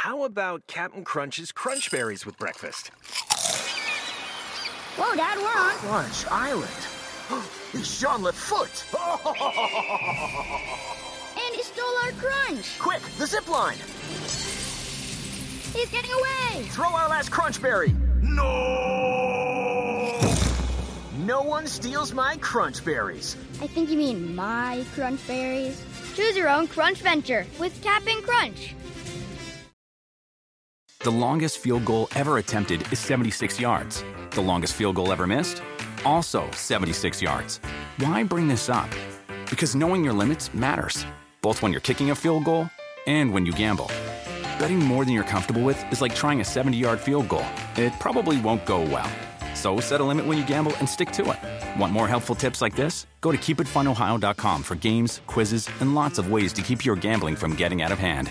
How about Captain Crunch's Crunch Berries with breakfast? Whoa, Dad, we're on Crunch Island. It's Jean-Luc Foot. And he stole our crunch. Quick, the zip line. He's getting away. Throw our last Crunch Berry. No! No one steals my Crunch Berries. I think you mean my crunch berries. Choose your own crunch venture with Cap'n Crunch. The longest field goal ever attempted is 76 yards. The longest field goal ever missed? Also 76 yards. Why bring this up? Because knowing your limits matters, both when you're kicking a field goal and when you gamble. Betting more than you're comfortable with is like trying a 70-yard field goal. It probably won't go well. So set a limit when you gamble and stick to it. Want more helpful tips like this? Go to keepitfunohio.com for games, quizzes, and lots of ways to keep your gambling from getting out of hand.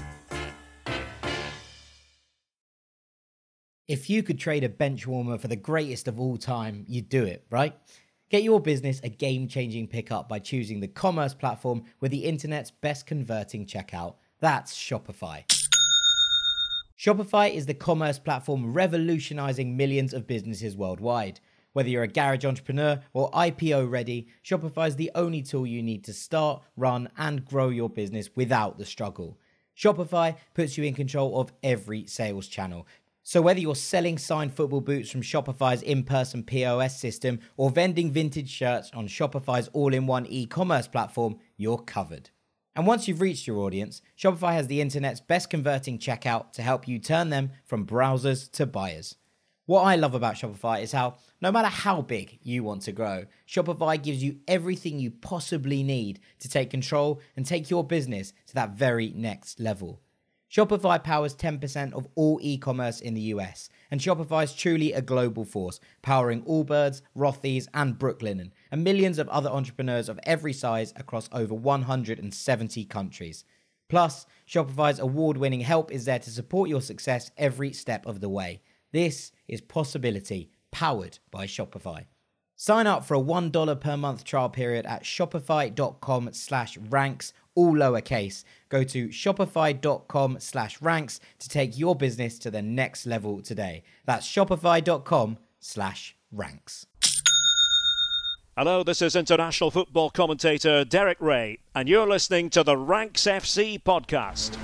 If you could trade a bench warmer for the greatest of all time, you'd do it, right? Get your business a game-changing pickup by choosing the commerce platform with the internet's best converting checkout. That's Shopify. Shopify is the commerce platform revolutionizing millions of businesses worldwide. Whether you're a garage entrepreneur or IPO ready, Shopify is the only tool you need to start, run, and grow your business without the struggle. Shopify puts you in control of every sales channel. So whether you're selling signed football boots from Shopify's in-person POS system or vending vintage shirts on Shopify's all-in-one e-commerce platform, you're covered. And once you've reached your audience, Shopify has the internet's best converting checkout to help you turn them from browsers to buyers. What I love about Shopify is how, no matter how big you want to grow, Shopify gives you everything you possibly need to take control and take your business to that very next level. Shopify powers 10% of all e-commerce in the US, and Shopify is truly a global force, powering Allbirds, Rothy's, and Brooklinen, and millions of other entrepreneurs of every size across over 170 countries. Plus, Shopify's award-winning help is there to support your success every step of the way. This is Possibility, powered by Shopify. Sign up for a $1 per month trial period at shopify.com/ranks, all lowercase. Go to shopify.com/ranks to take your business to the next level today. That's shopify.com/ranks. Hello, this is international football commentator Derek Ray, and you're listening to the Ranks FC podcast.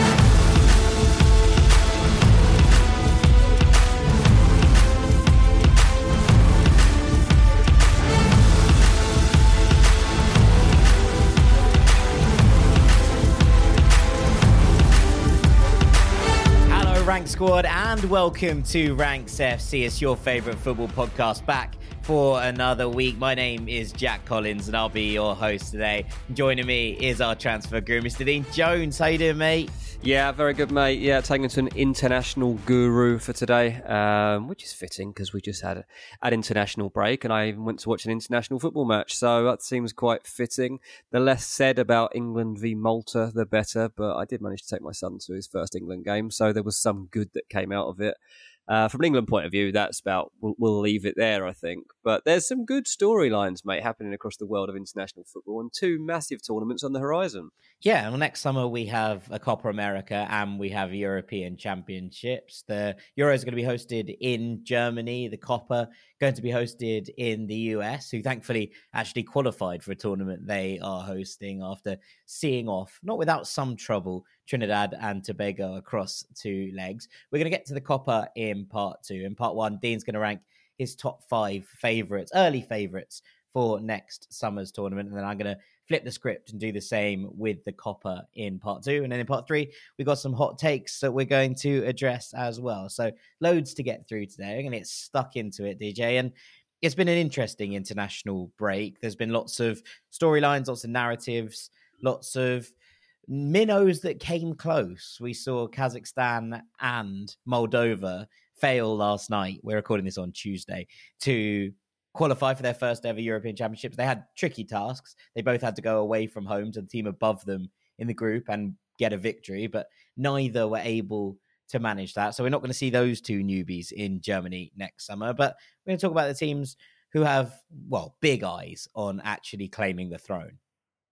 Ranks Squad, and welcome to Ranks FC. It's your favourite football podcast, back for another week. My name is Jack Collins, and I'll be your host today. Joining me is our transfer guru, Mr. Dean Jones. How you doing, mate? Yeah, very good, mate. Yeah, taking us to an international guru for today, which is fitting because we just had an international break, and I even went to watch an international football match, so that seems quite fitting. The less said about England v Malta, the better, but I did manage to take my son to his first England game, so there was some good that came out of it. From an England point of view, that's about, we'll leave it there, I think. But there's some good storylines, mate, happening across the world of international football, and two massive tournaments on the horizon. Yeah, well, next summer we have a Copa America and we have European Championships. The Euro is going to be hosted in Germany, the Copa going to be hosted in the US, who thankfully actually qualified for a tournament they are hosting after seeing off, not without some trouble, Trinidad and Tobago across two legs. We're going to get to the Copa in part two. In part one, Dean's going to rank his top 5 favourites, early favourites for next summer's tournament. And then I'm going to flip the script and do the same with the Copa in part 2. And then in part 3, we've got some hot takes that we're going to address as well. So loads to get through today. I'm going to get stuck into it, DJ. And it's been an interesting international break. There's been lots of storylines, lots of narratives, lots of minnows that came close. We saw Kazakhstan and Moldova fail last night. We're recording this on Tuesday to qualify for their first ever European Championships. They had tricky tasks. They both had to go away from home to the team above them in the group and get a victory, but neither were able to manage that. So we're not going to see those two newbies in Germany next summer, but we're going to talk about the teams who have, well, big eyes on actually claiming the throne.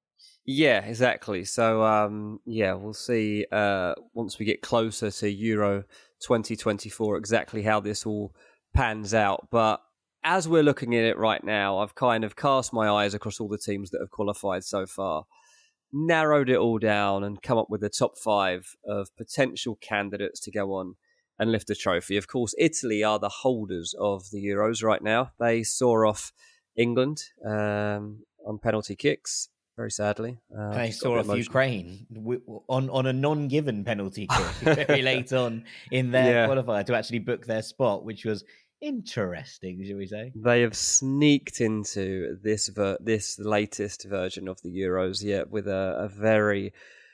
Yeah, exactly. So, we'll see once we get closer to Euro 2024 exactly how this all pans out. But as we're looking at it right now, I've kind of cast my eyes across all the teams that have qualified so far, narrowed it all down and come up with the top 5 of potential candidates to go on and lift the trophy. Of course, Italy are the holders of the Euros right now. They saw off England on penalty kicks, very sadly. They saw off Ukraine on a non-given penalty kick very late on in their qualifier to actually book their spot, which was interesting, shall we say? They have sneaked into this latest version of the Euros, with a very,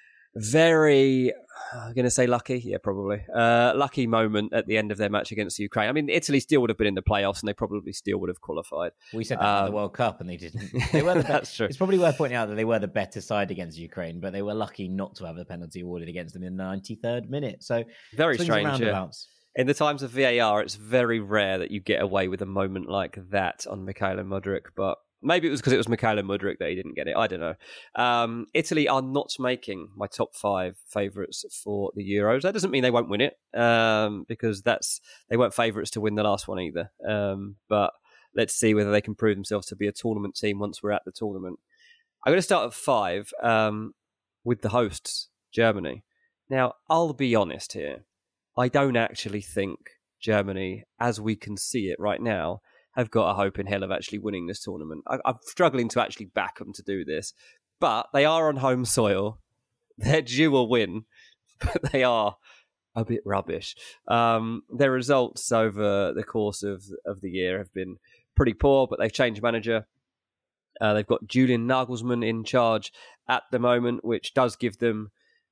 very, I'm going to say lucky, probably lucky moment at the end of their match against Ukraine. I mean, Italy still would have been in the playoffs, and they probably still would have qualified. We said that in the World Cup, and they didn't. They were That's true. It's probably worth pointing out that they were the better side against Ukraine, but they were lucky not to have a penalty awarded against them in the 93rd minute. So very strange. In the times of VAR, it's very rare that you get away with a moment like that on Mikhailo Mudryk, but maybe it was because it was Mikhailo Mudryk that he didn't get it. I don't know. Italy are not making my top 5 favourites for the Euros. That doesn't mean they won't win it, because they weren't favourites to win the last one either. But let's see whether they can prove themselves to be a tournament team once we're at the tournament. I'm going to start at 5 with the hosts, Germany. Now, I'll be honest here. I don't actually think Germany, as we can see it right now, have got a hope in hell of actually winning this tournament. I'm struggling to actually back them to do this, but they are on home soil. They're due a win, but they are a bit rubbish. Their results over the course of the year have been pretty poor, but they've changed manager. They've got Julian Nagelsmann in charge at the moment, which does give them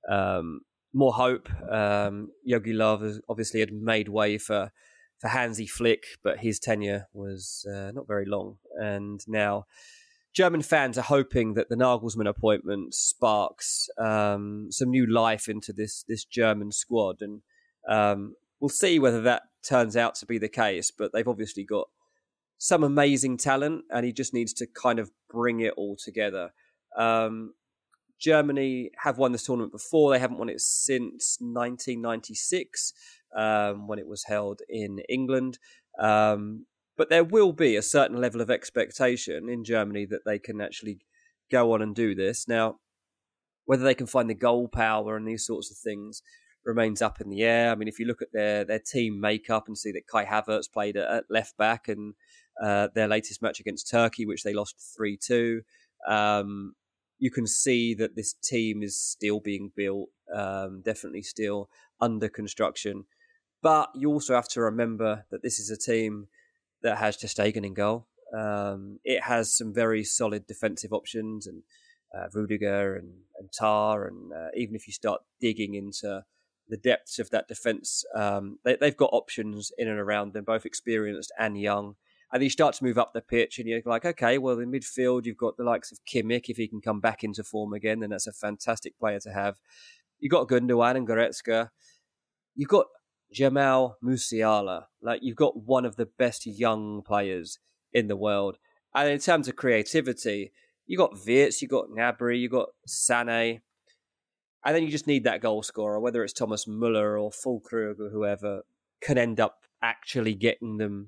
more hope. Jogi Löw obviously had made way for Hansi Flick, but his tenure was not very long. And now German fans are hoping that the Nagelsmann appointment sparks some new life into this German squad. And we'll see whether that turns out to be the case. But they've obviously got some amazing talent, and he just needs to kind of bring it all together. Germany have won this tournament before. They haven't won it since 1996, when it was held in England. But there will be a certain level of expectation in Germany that they can actually go on and do this. Now, whether they can find the goal power and these sorts of things remains up in the air. I mean, if you look at their team makeup and see that Kai Havertz played at left back and their latest match against Turkey, which they lost 3-2, you can see that this team is still being built, definitely still under construction. But you also have to remember that this is a team that has Ter Stegen in goal. It has some very solid defensive options, and Rudiger and Tah, and even if you start digging into the depths of that defence, they've got options in and around them, both experienced and young. And you start to move up the pitch and you're like, okay, well, in midfield, you've got the likes of Kimmich. If he can come back into form again, then that's a fantastic player to have. You've got Gundogan and Goretzka. You've got Jamal Musiala. Like, you've got one of the best young players in the world. And in terms of creativity, you've got Wirtz, you've got Gnabry, you've got Sané. And then you just need that goal scorer, whether it's Thomas Müller or Füllkrug or whoever, can end up actually getting them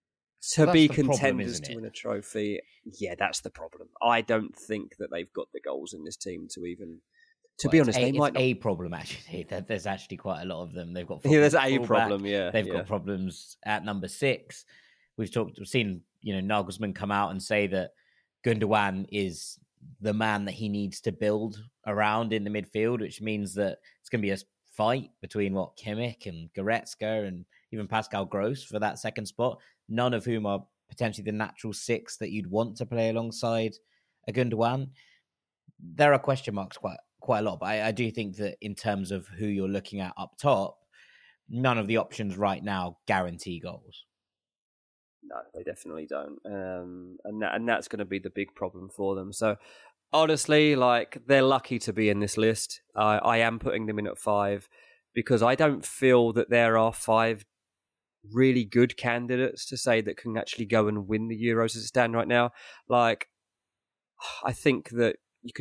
to be contenders to win a trophy. Yeah, that's the problem. I don't think that they've got the goals in this team to even... To be honest, they might not. A problem, actually. There's actually quite a lot of them. They've got there's a problem, yeah. They've got problems at number 6. We've seen, Nagelsmann come out and say that Gundogan is the man that he needs to build around in the midfield, which means that it's going to be a fight between Kimmich and Goretzka and even Pascal Gross for that second spot, none of whom are potentially the natural 6 that you'd want to play alongside a Gundogan. There are question marks quite a lot, but I do think that in terms of who you're looking at up top, none of the options right now guarantee goals. No, they definitely don't. And that's going to be the big problem for them. So honestly, they're lucky to be in this list. I am putting them in at 5 because I don't feel that there are 5 really good candidates to say that can actually go and win the Euros as it stands right now. I think that you could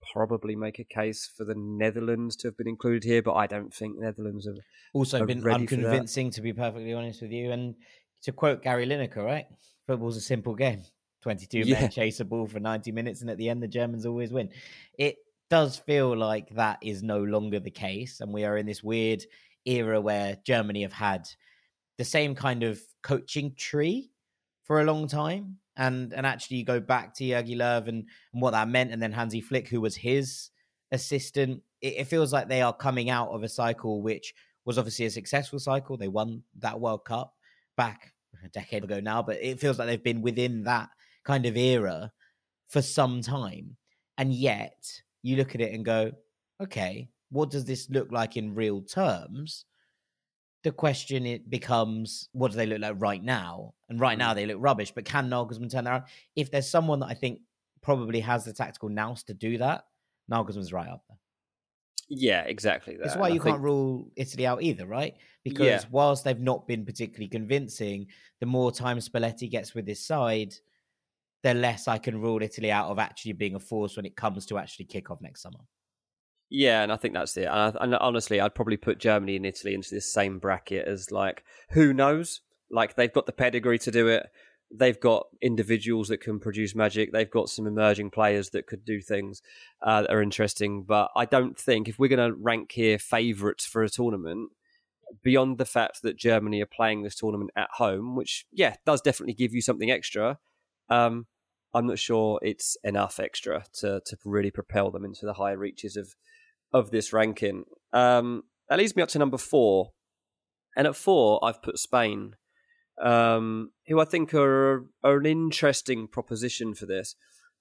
probably make a case for the Netherlands to have been included here, but I don't think Netherlands have also are been ready for that. unconvincing, to be perfectly honest with you. And to quote Gary Lineker, right? Football's a simple game. 22 men chase a ball for 90 minutes, and at the end, the Germans always win. It does feel like that is no longer the case, and we are in this weird era where Germany have had the same kind of coaching tree for a long time. And actually, you go back to Jogi Löw and what that meant, and then Hansi Flick, who was his assistant. It feels like they are coming out of a cycle which was obviously a successful cycle. They won that World Cup back a decade ago now, but it feels like they've been within that kind of era for some time. And yet, you look at it and go, okay, what does this look like in real terms? The question it becomes, what do they look like right now? And right now they look rubbish, but can Nagelsmann turn that around? If there's someone that I think probably has the tactical nous to do that, Nagelsmann's right up there. Yeah, exactly that. That's why you can't rule Italy out either, right? Because whilst they've not been particularly convincing, the more time Spalletti gets with his side, the less I can rule Italy out of actually being a force when it comes to actually kick off next summer. Yeah, and I think that's it. And honestly, I'd probably put Germany and Italy into this same bracket as, like, who knows? Like, they've got the pedigree to do it. They've got individuals that can produce magic. They've got some emerging players that could do things that are interesting. But I don't think, if we're going to rank here favourites for a tournament, beyond the fact that Germany are playing this tournament at home, which, does definitely give you something extra, I'm not sure it's enough extra to really propel them into the higher reaches of this ranking. That leads me up to number 4. And at 4, I've put Spain, who I think are an interesting proposition for this.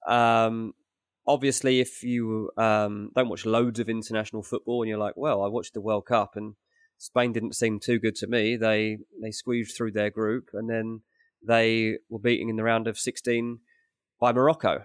Obviously, if you don't watch loads of international football and you're like, well, I watched the World Cup and Spain didn't seem too good to me. They squeezed through their group and then they were beaten in the round of 16 by Morocco.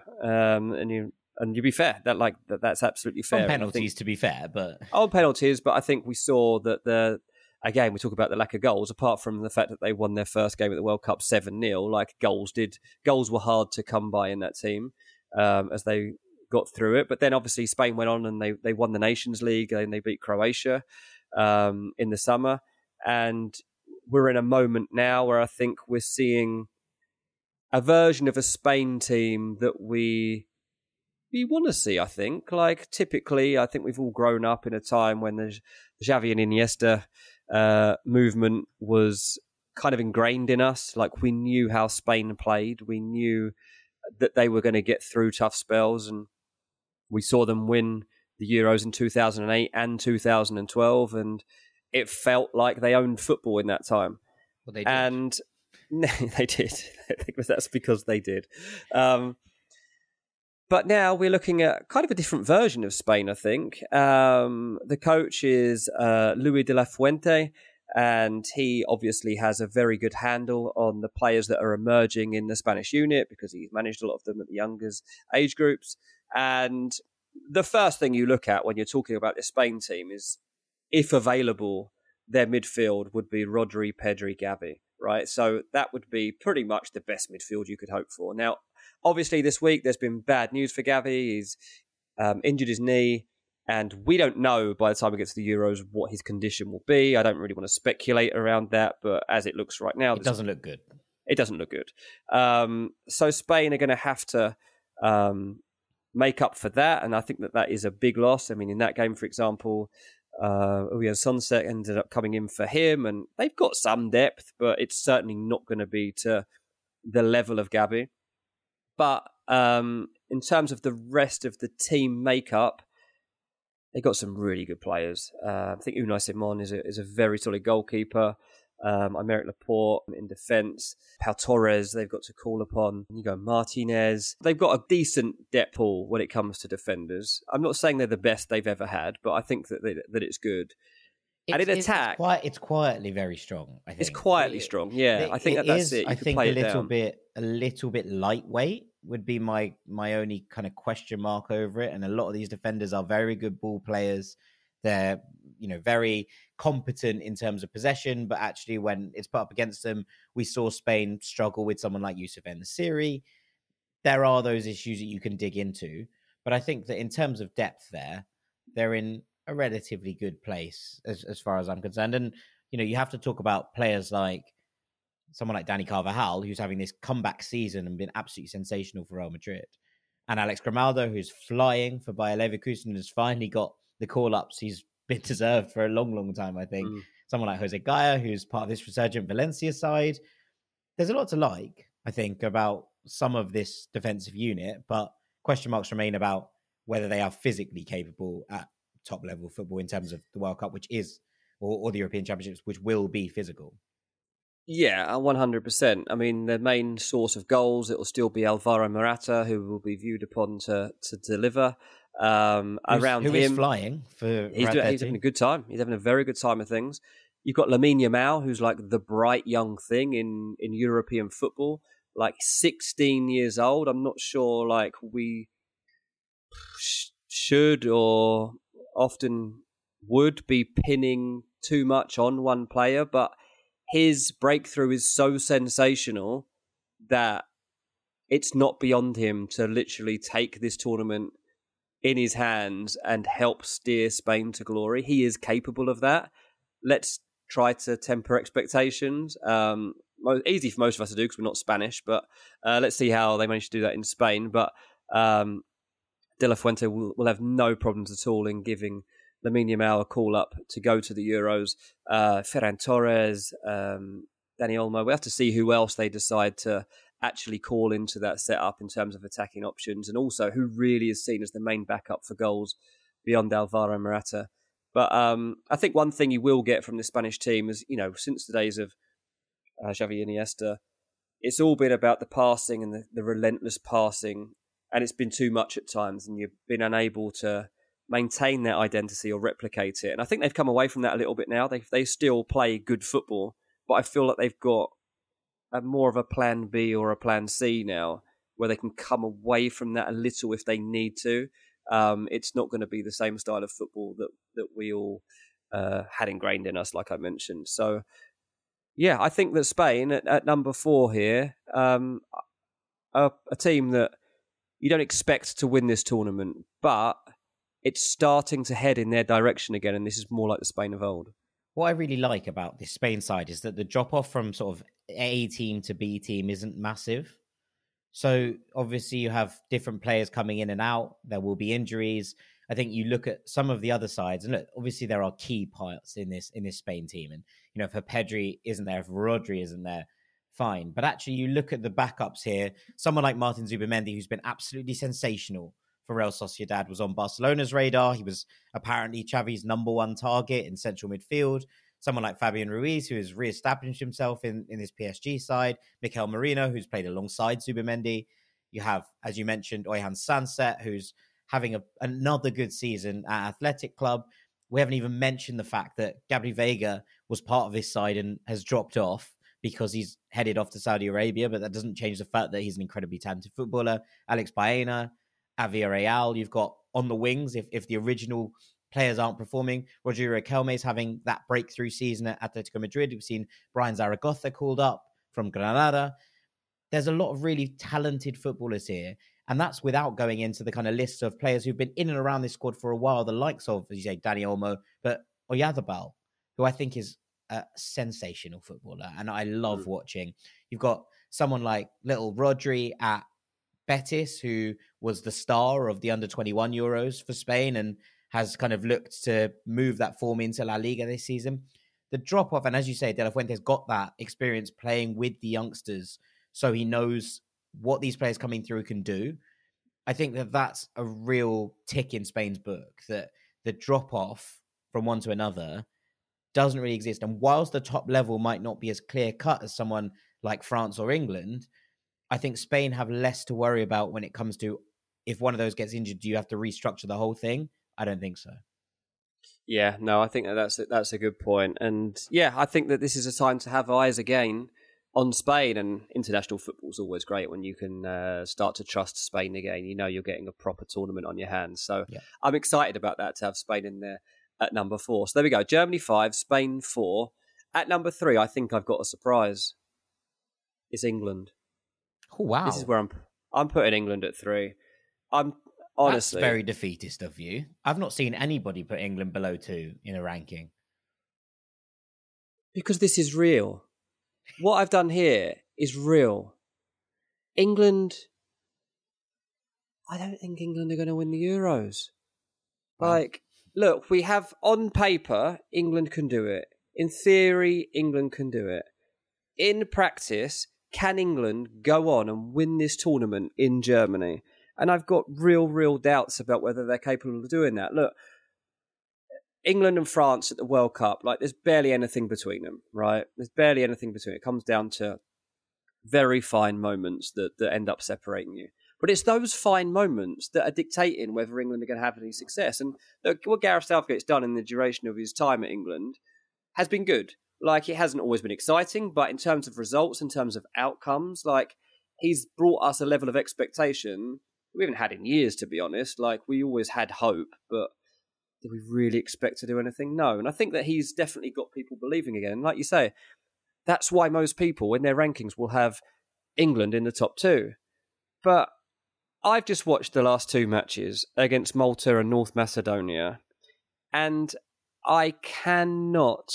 And you'd be fair. That's absolutely fair. On penalties, to be fair, but on penalties. But I think we saw that again, we talk about the lack of goals. Apart from the fact that they won their first game at the World Cup 7-0, like goals were hard to come by in that team as they got through it. But then obviously Spain went on and they won the Nations League and they beat Croatia in the summer. And we're in a moment now where I think we're seeing a version of a Spain team that we want to see, I think. Like, typically, I think we've all grown up in a time when the Xavi and Iniesta movement was kind of ingrained in us. Like, we knew how Spain played. We knew that they were going to get through tough spells. And we saw them win the Euros in 2008 and 2012. And it felt like they owned football in that time. Well, they did. And they did. I think that's because they did. But now we're looking at kind of a different version of Spain, I think. The coach is Luis de la Fuente, and he obviously has a very good handle on the players that are emerging in the Spanish unit because he's managed a lot of them at the youngest age groups. And the first thing you look at when you're talking about the Spain team is, if available, their midfield would be Rodri, Pedri, Gavi, right? So that would be pretty much the best midfield you could hope for. Now, obviously, this week there's been bad news for Gavi. He's injured his knee, and we don't know by the time we get to the Euros what his condition will be. I don't really want to speculate around that, but as it looks right now, it doesn't look good. It doesn't look good. So Spain are going to have to make up for that, and I think that is a big loss. I mean, in that game, for example, Sunset ended up coming in for him, and they've got some depth, but it's certainly not going to be to the level of Gavi. But in terms of the rest of the team makeup, they got some really good players. I think Unai Simon is a very solid goalkeeper. Aymeric Laporte in defence. Pau Torres, they've got to call upon. You go Martinez. They've got a decent depth pool when it comes to defenders. I'm not saying they're the best they've ever had, but I think that it's good. It's quietly very strong. I think it's quietly strong. Yeah, I think that's it. I think a little bit lightweight would be my only kind of question mark over it. And a lot of these defenders are very good ball players. They're very competent in terms of possession, but actually when it's put up against them, we saw Spain struggle with someone like Youssef En-Nesyri. There are those issues that you can dig into, But I think that in terms of depth there, they're in a relatively good place as far as I'm concerned. And, you have to talk about players like someone like Dani Carvajal, who's having this comeback season and been absolutely sensational for Real Madrid. And Alex Grimaldo, who's flying for Bayer Leverkusen, has finally got the call-ups he's been deserved for a long, long time, I think. Someone like Jose Gaya, who's part of this resurgent Valencia side. There's a lot to like, I think, about some of this defensive unit, but question marks remain about whether they are physically capable at top-level football in terms of the World Cup, which is, or the European Championships, which will be physical. Yeah, 100%. I mean, the main source of goals, it will still be Alvaro Morata, who will be viewed upon to deliver. Around him, is flying for he's having a good time. He's having a very good time of things. You've got Lamine Yamal, who's like the bright young thing in European football, like 16 years old. I'm not sure like we should or often would be pinning too much on one player, but his breakthrough is so sensational that it's not beyond him to literally take this tournament in his hands and help steer Spain to glory. He is capable of that. Let's try to temper expectations. Easy for most of us to do because we're not Spanish, but let's see how they manage to do that in Spain. But De La Fuente will have no problems at all in giving Lamine Yamal a call-up to go to the Euros. Ferran Torres, Dani Olmo. We have to see who else they decide to actually call into that setup in terms of attacking options, and also who really is seen as the main backup for goals beyond Alvaro Morata. But I think one thing you will get from the Spanish team is, since the days of Xavi Iniesta, it's all been about the passing and the relentless passing, and it's been too much at times, and you've been unable to maintain that identity or replicate it. And I think they've come away from that a little bit now. They still play good football, but I feel like they've got more of a plan B or a plan C now, where they can come away from that a little if they need to. It's not going to be the same style of football that we all had ingrained in us, like I mentioned. So, yeah, I think that Spain at number 4 here, are a team that you don't expect to win this tournament, but it's starting to head in their direction again, and this is more like the Spain of old. What I really like about this Spain side is that the drop-off from sort of A team to B team isn't massive. So obviously you have different players coming in and out. There will be injuries. I think you look at some of the other sides, and look, obviously there are key parts in this Spain team. And, if Pedri isn't there, if Rodri isn't there, fine. But actually you look at the backups here, someone like Martin Zubimendi, who's been absolutely sensational for Real Sociedad, was on Barcelona's radar. He was apparently Xavi's number 1 target in central midfield. Someone like Fabian Ruiz, who has re-established himself in this PSG side. Mikel Merino, who's played alongside Zubimendi. You have, as you mentioned, Oihan Sanset, who's having another good season at Athletic Club. We haven't even mentioned the fact that Gabri Veiga was part of this side and has dropped off because he's headed off to Saudi Arabia, but that doesn't change the fact that he's an incredibly talented footballer. Alex Baena, Avia Real, you've got on the wings, if the original players aren't performing. Rodrigo Riquelme is having that breakthrough season at Atletico Madrid. We've seen Brian Zaragoza called up from Granada. There's a lot of really talented footballers here, and that's without going into the kind of list of players who've been in and around this squad for a while, the likes of, as you say, Dani Olmo, but Oyarzabal, who I think is a sensational footballer, and I love watching. You've got someone like little Rodri at Betis, who was the star of the under-21 Euros for Spain and has kind of looked to move that form into La Liga this season. The drop-off, and as you say, De La Fuente's got that experience playing with the youngsters, so he knows what these players coming through can do. I think that that's a real tick in Spain's book, that the drop-off from one to another doesn't really exist. And whilst the top level might not be as clear-cut as someone like France or England, I think Spain have less to worry about when it comes to, if one of those gets injured, do you have to restructure the whole thing? I don't think so. Yeah, no, I think that's a good point. And yeah, I think that this is a time to have eyes again on Spain, and international football is always great when you can start to trust Spain again. You're getting a proper tournament on your hands. So yeah. I'm excited about that, to have Spain in there at number 4. So there we go. Germany 5, Spain 4. At number 3, I think I've got a surprise. It's England. Oh, wow. This is where I'm putting England at 3. Honestly. That's very defeatist of you. I've not seen anybody put England below 2 in a ranking. Because this is real. What I've done here is real. England... I don't think England are going to win the Euros. Look, we have on paper, England can do it. In theory, England can do it. In practice, can England go on and win this tournament in Germany? And I've got real doubts about whether they're capable of doing that. Look, England and France at the World Cup, there's barely anything between them, right? There's barely anything between. It comes down to very fine moments that end up separating you. But it's those fine moments that are dictating whether England are going to have any success. And look, what Gareth Southgate's done in the duration of his time at England has been good. It hasn't always been exciting, but in terms of results, in terms of outcomes, he's brought us a level of expectation we haven't had in years, to be honest. We always had hope, but did we really expect to do anything? No. And I think that he's definitely got people believing again. Like you say, that's why most people in their rankings will have England in the top 2. But I've just watched the last 2 matches against Malta and North Macedonia, and I cannot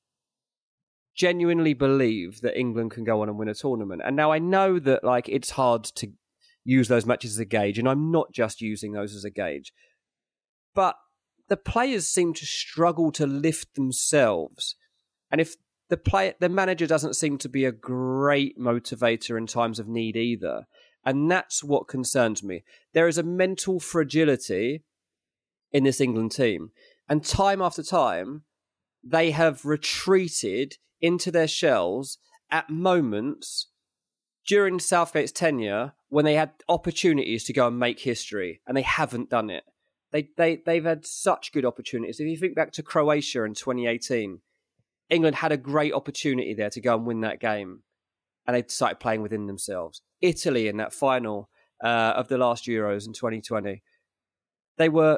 genuinely believe that England can go on and win a tournament. And now I know that it's hard to use those matches as a gauge, and I'm not just using those as a gauge. But the players seem to struggle to lift themselves. And if the manager doesn't seem to be a great motivator in times of need either. And that's what concerns me. There is a mental fragility in this England team. And time after time, they have retreated into their shells at moments during Southgate's tenure when they had opportunities to go and make history. And they haven't done it. They've had such good opportunities. If you think back to Croatia in 2018, England had a great opportunity there to go and win that game. And they started playing within themselves. Italy in that final of the last Euros in 2020. They were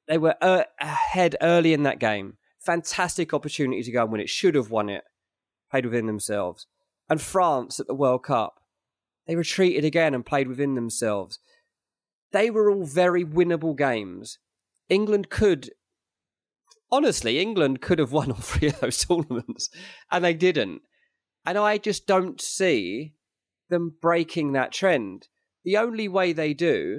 ahead early in that game. Fantastic opportunity to go and win it. Should have won it. Played within themselves. And France at the World Cup. They retreated again and played within themselves. They were all very winnable games. England could have won all 3 of those tournaments. And they didn't. And I just don't see them breaking that trend. The only way they do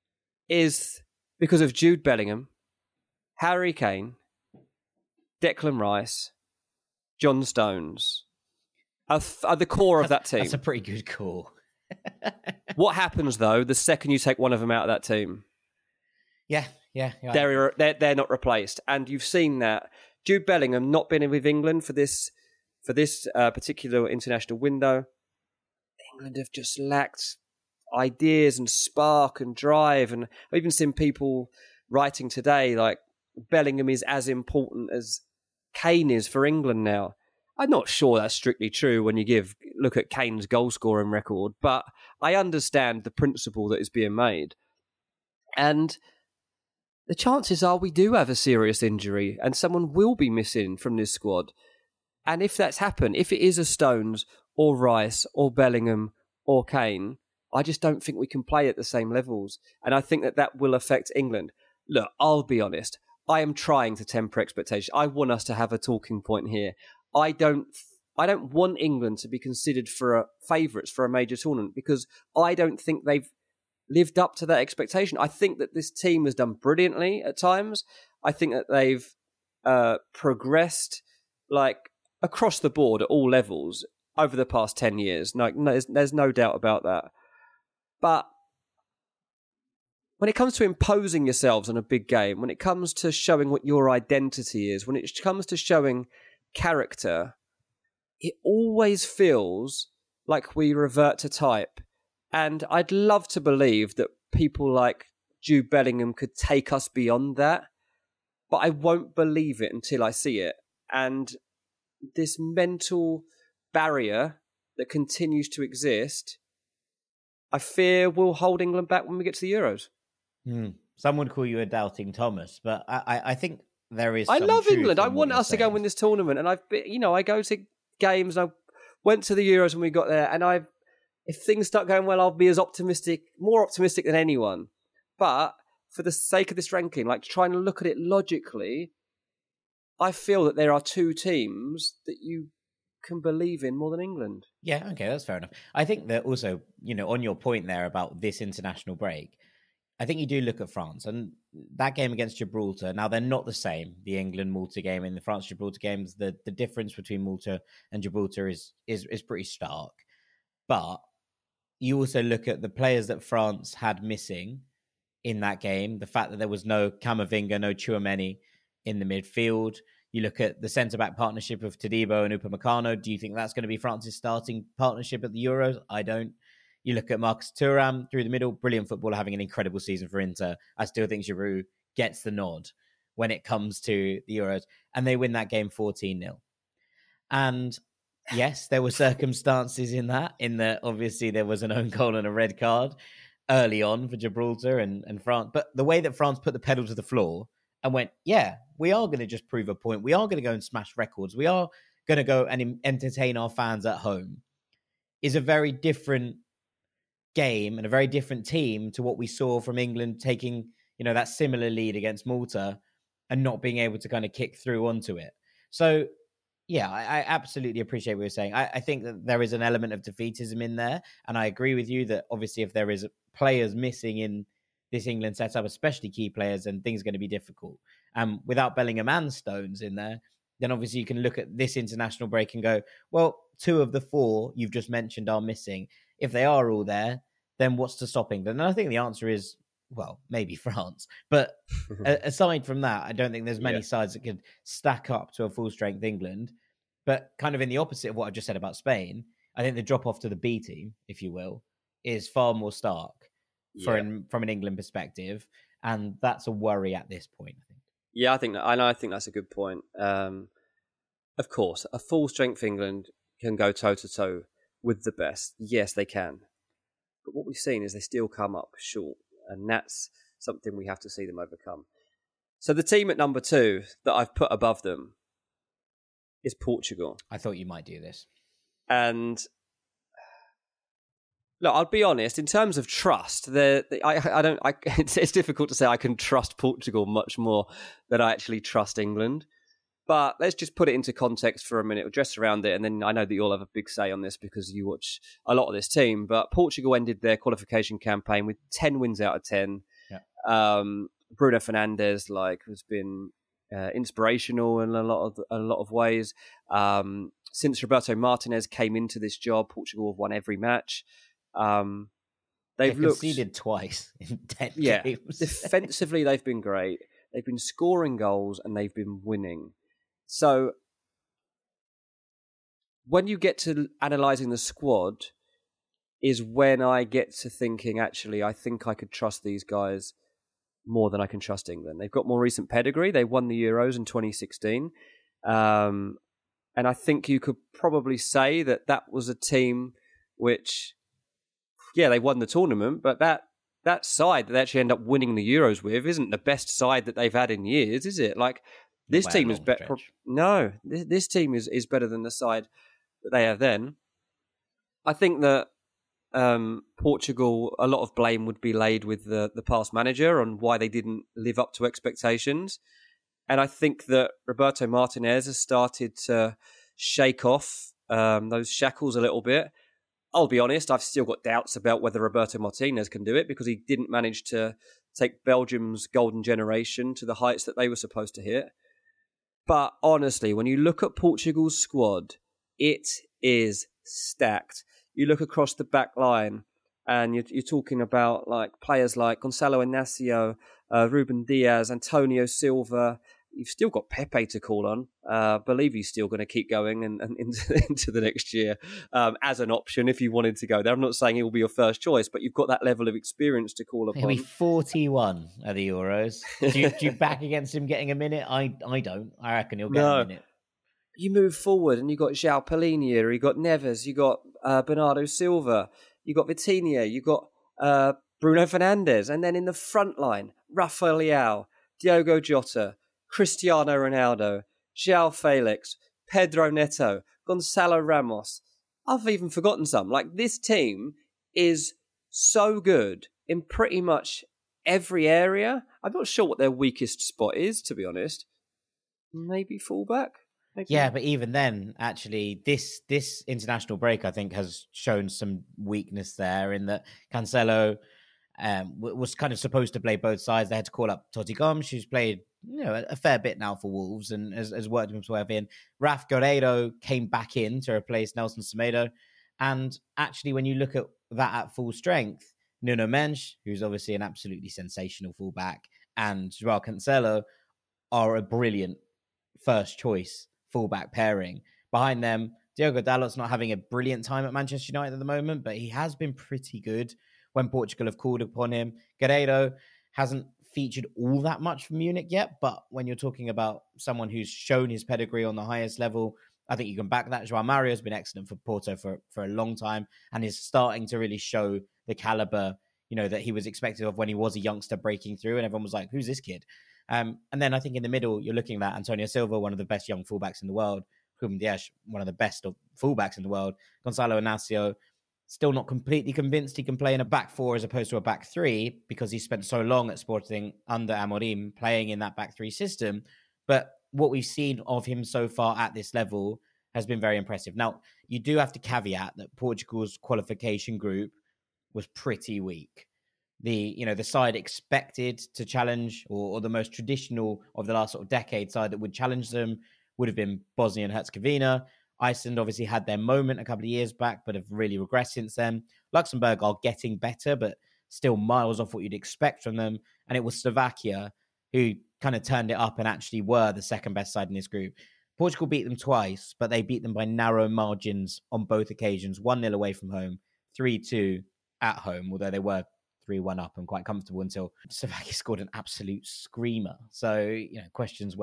is because of Jude Bellingham, Harry Kane, Declan Rice, John Stones are the core of that team. That's a pretty good call. What happens, though, the second you take one of them out of that team? Yeah. They're not replaced. And you've seen that. Jude Bellingham not been with England for this particular international window. England have just lacked ideas and spark and drive. And I've even seen people writing today Bellingham is as important as Kane is for England now. I'm not sure that's strictly true when you look at Kane's goal-scoring record, but I understand the principle that is being made. And the chances are we do have a serious injury and someone will be missing from this squad. And if that's happened, if it is a Stones or Rice or Bellingham or Kane, I just don't think we can play at the same levels. And I think that will affect England. Look, I'll be honest. I am trying to temper expectations. I want us to have a talking point here. I don't want England to be considered for favourites for a major tournament because I don't think they've lived up to that expectation. I think that this team has done brilliantly at times. I think that they've progressed across the board at all levels over the past 10 years. There's no doubt about that. But when it comes to imposing yourselves on a big game, when it comes to showing what your identity is, when it comes to showing character, it always feels like we revert to type. And I'd love to believe that people like Jude Bellingham could take us beyond that, but I won't believe it until I see it. And this mental barrier that continues to exist, I fear will hold England back when we get to the Euros. Some would call you a doubting Thomas, but I think there is. I love England. I want us to go and win this tournament, and I go to games. I went to the Euros when we got there, and if things start going well, I'll be more optimistic than anyone. But for the sake of this ranking, like trying to look at it logically, I feel that there are two teams that you can believe in more than England. Yeah, okay, that's fair enough. I think that also, on your point there about this international break, I think you do look at France and that game against Gibraltar. Now, they're not the same, the England-Malta game and the France-Gibraltar games. The difference between Malta and Gibraltar is pretty stark. But you also look at the players that France had missing in that game, the fact that there was no Camavinga, no Tchouaméni in the midfield. You look at the centre-back partnership of Todibo and Upamecano. Do you think that's going to be France's starting partnership at the Euros? I don't. You look at Marcus Thuram through the middle, brilliant footballer, having an incredible season for Inter. I still think Giroud gets the nod when it comes to the Euros. And they win that game 14-0. And yes, there were circumstances in that obviously there was an own goal and a red card early on for Gibraltar and France. But the way that France put the pedal to the floor and went, yeah, we are going to just prove a point. We are going to go and smash records. We are going to go and entertain our fans at home is a very different game and a very different team to what we saw from England taking, that similar lead against Malta and not being able to kind of kick through onto it. So, yeah, I absolutely appreciate what you're saying. I think that there is an element of defeatism in there. And I agree with you that obviously if there is players missing in this England setup, especially key players, and things are going to be difficult. Without Bellingham and Stones in there, then obviously you can look at this international break and go, well, 2 of the 4 you've just mentioned are missing. If they are all there, then what's to stop England? And I think the answer is, well, maybe France. But aside from that, I don't think there's many sides that could stack up to a full-strength England. But kind of in the opposite of what I just said about Spain, I think the drop-off to the B team, if you will, is far more stark from an England perspective. And that's a worry at this point, I think. Yeah, I think that's a good point. Of course, a full-strength England can go toe-to-toe with the best. Yes, they can. But what we've seen is they still come up short. And that's something we have to see them overcome. So the team at number 2 that I've put above them is Portugal. I thought you might do this. And look, I'll be honest, in terms of trust, it's difficult to say I can trust Portugal much more than I actually trust England. But let's just put it into context for a minute, address around it, and then I know that you'll have a big say on this because you watch a lot of this team. But Portugal ended their qualification campaign with 10 wins out of 10. Yeah. Bruno Fernandes has been inspirational in a lot of ways. Since Roberto Martinez came into this job, Portugal have won every match. They've conceded twice in 10 games. Defensively, they've been great. They've been scoring goals and they've been winning. So when you get to analysing the squad is when I get to thinking, actually, I think I could trust these guys more than I can trust England. They've got more recent pedigree. They won the Euros in 2016. And I think you could probably say that was a team which, they won the tournament, but that side that they actually end up winning the Euros with isn't the best side that they've had in years, is it? This team is better. No, this team is better than the side that they have then. I think that Portugal, a lot of blame would be laid with the past manager on why they didn't live up to expectations. And I think that Roberto Martinez has started to shake off those shackles a little bit. I'll be honest, I've still got doubts about whether Roberto Martinez can do it because he didn't manage to take Belgium's golden generation to the heights that they were supposed to hit. But honestly, when you look at Portugal's squad, it is stacked. You look across the back line and you're talking about players like Gonçalo Inácio, Ruben Dias, Antonio Silva. You've still got Pepe to call on. I believe he's still going to keep going and into the next year as an option if you wanted to go there. I'm not saying he will be your first choice, but you've got that level of experience to call upon. He'll be 41 at the Euros. Do you back against him getting a minute? I don't. I reckon he'll get a minute. You move forward and you've got João Palhinha, you've got Neves, you've got Bernardo Silva, you've got Vitinha, you've got Bruno Fernandes, and then in the front line, Rafael Leão, Diogo Jota, Cristiano Ronaldo, João Felix, Pedro Neto, Gonçalo Ramos. I've even forgotten some. This team is so good in pretty much every area. I'm not sure what their weakest spot is, to be honest. Maybe fullback? Maybe. Yeah, but even then, actually, this international break, I think, has shown some weakness there in that Cancelo was kind of supposed to play both sides. They had to call up Totti Gomes, who's played a fair bit now for Wolves and has worked himself in. Raf Guerreiro came back in to replace Nelson Semedo. And actually, when you look at that at full strength, Nuno Mendes, who's obviously an absolutely sensational fullback, and Joao Cancelo are a brilliant first choice fullback pairing. Behind them, Diogo Dalot's not having a brilliant time at Manchester United at the moment, but he has been pretty good when Portugal have called upon him. Guerreiro hasn't featured all that much for Munich yet, but when you're talking about someone who's shown his pedigree on the highest level, I think you can back that. Joao Mario has been excellent for Porto for a long time and is starting to really show the caliber, that he was expected of when he was a youngster breaking through, and everyone was like, who's this kid? And then I think in the middle, you're looking at Antonio Silva, one of the best young fullbacks in the world, Ruben Dias, one of the best of fullbacks in the world, Gonzalo Inacio, still not completely convinced he can play in a back four as opposed to a back three because he spent so long at Sporting under Amorim playing in that back three system. But what we've seen of him so far at this level has been very impressive. Now, you do have to caveat that Portugal's qualification group was pretty weak. The side expected to challenge, or the most traditional of the last sort of decade side that would challenge them would have been Bosnia and Herzegovina. Iceland obviously had their moment a couple of years back, but have really regressed since then. Luxembourg are getting better, but still miles off what you'd expect from them. And it was Slovakia who kind of turned it up and actually were the second best side in this group. Portugal beat them twice, but they beat them by narrow margins on both occasions. 1-0 away from home, 3-2 at home, although they were 3-1 up and quite comfortable until Slovakia scored an absolute screamer. So, questions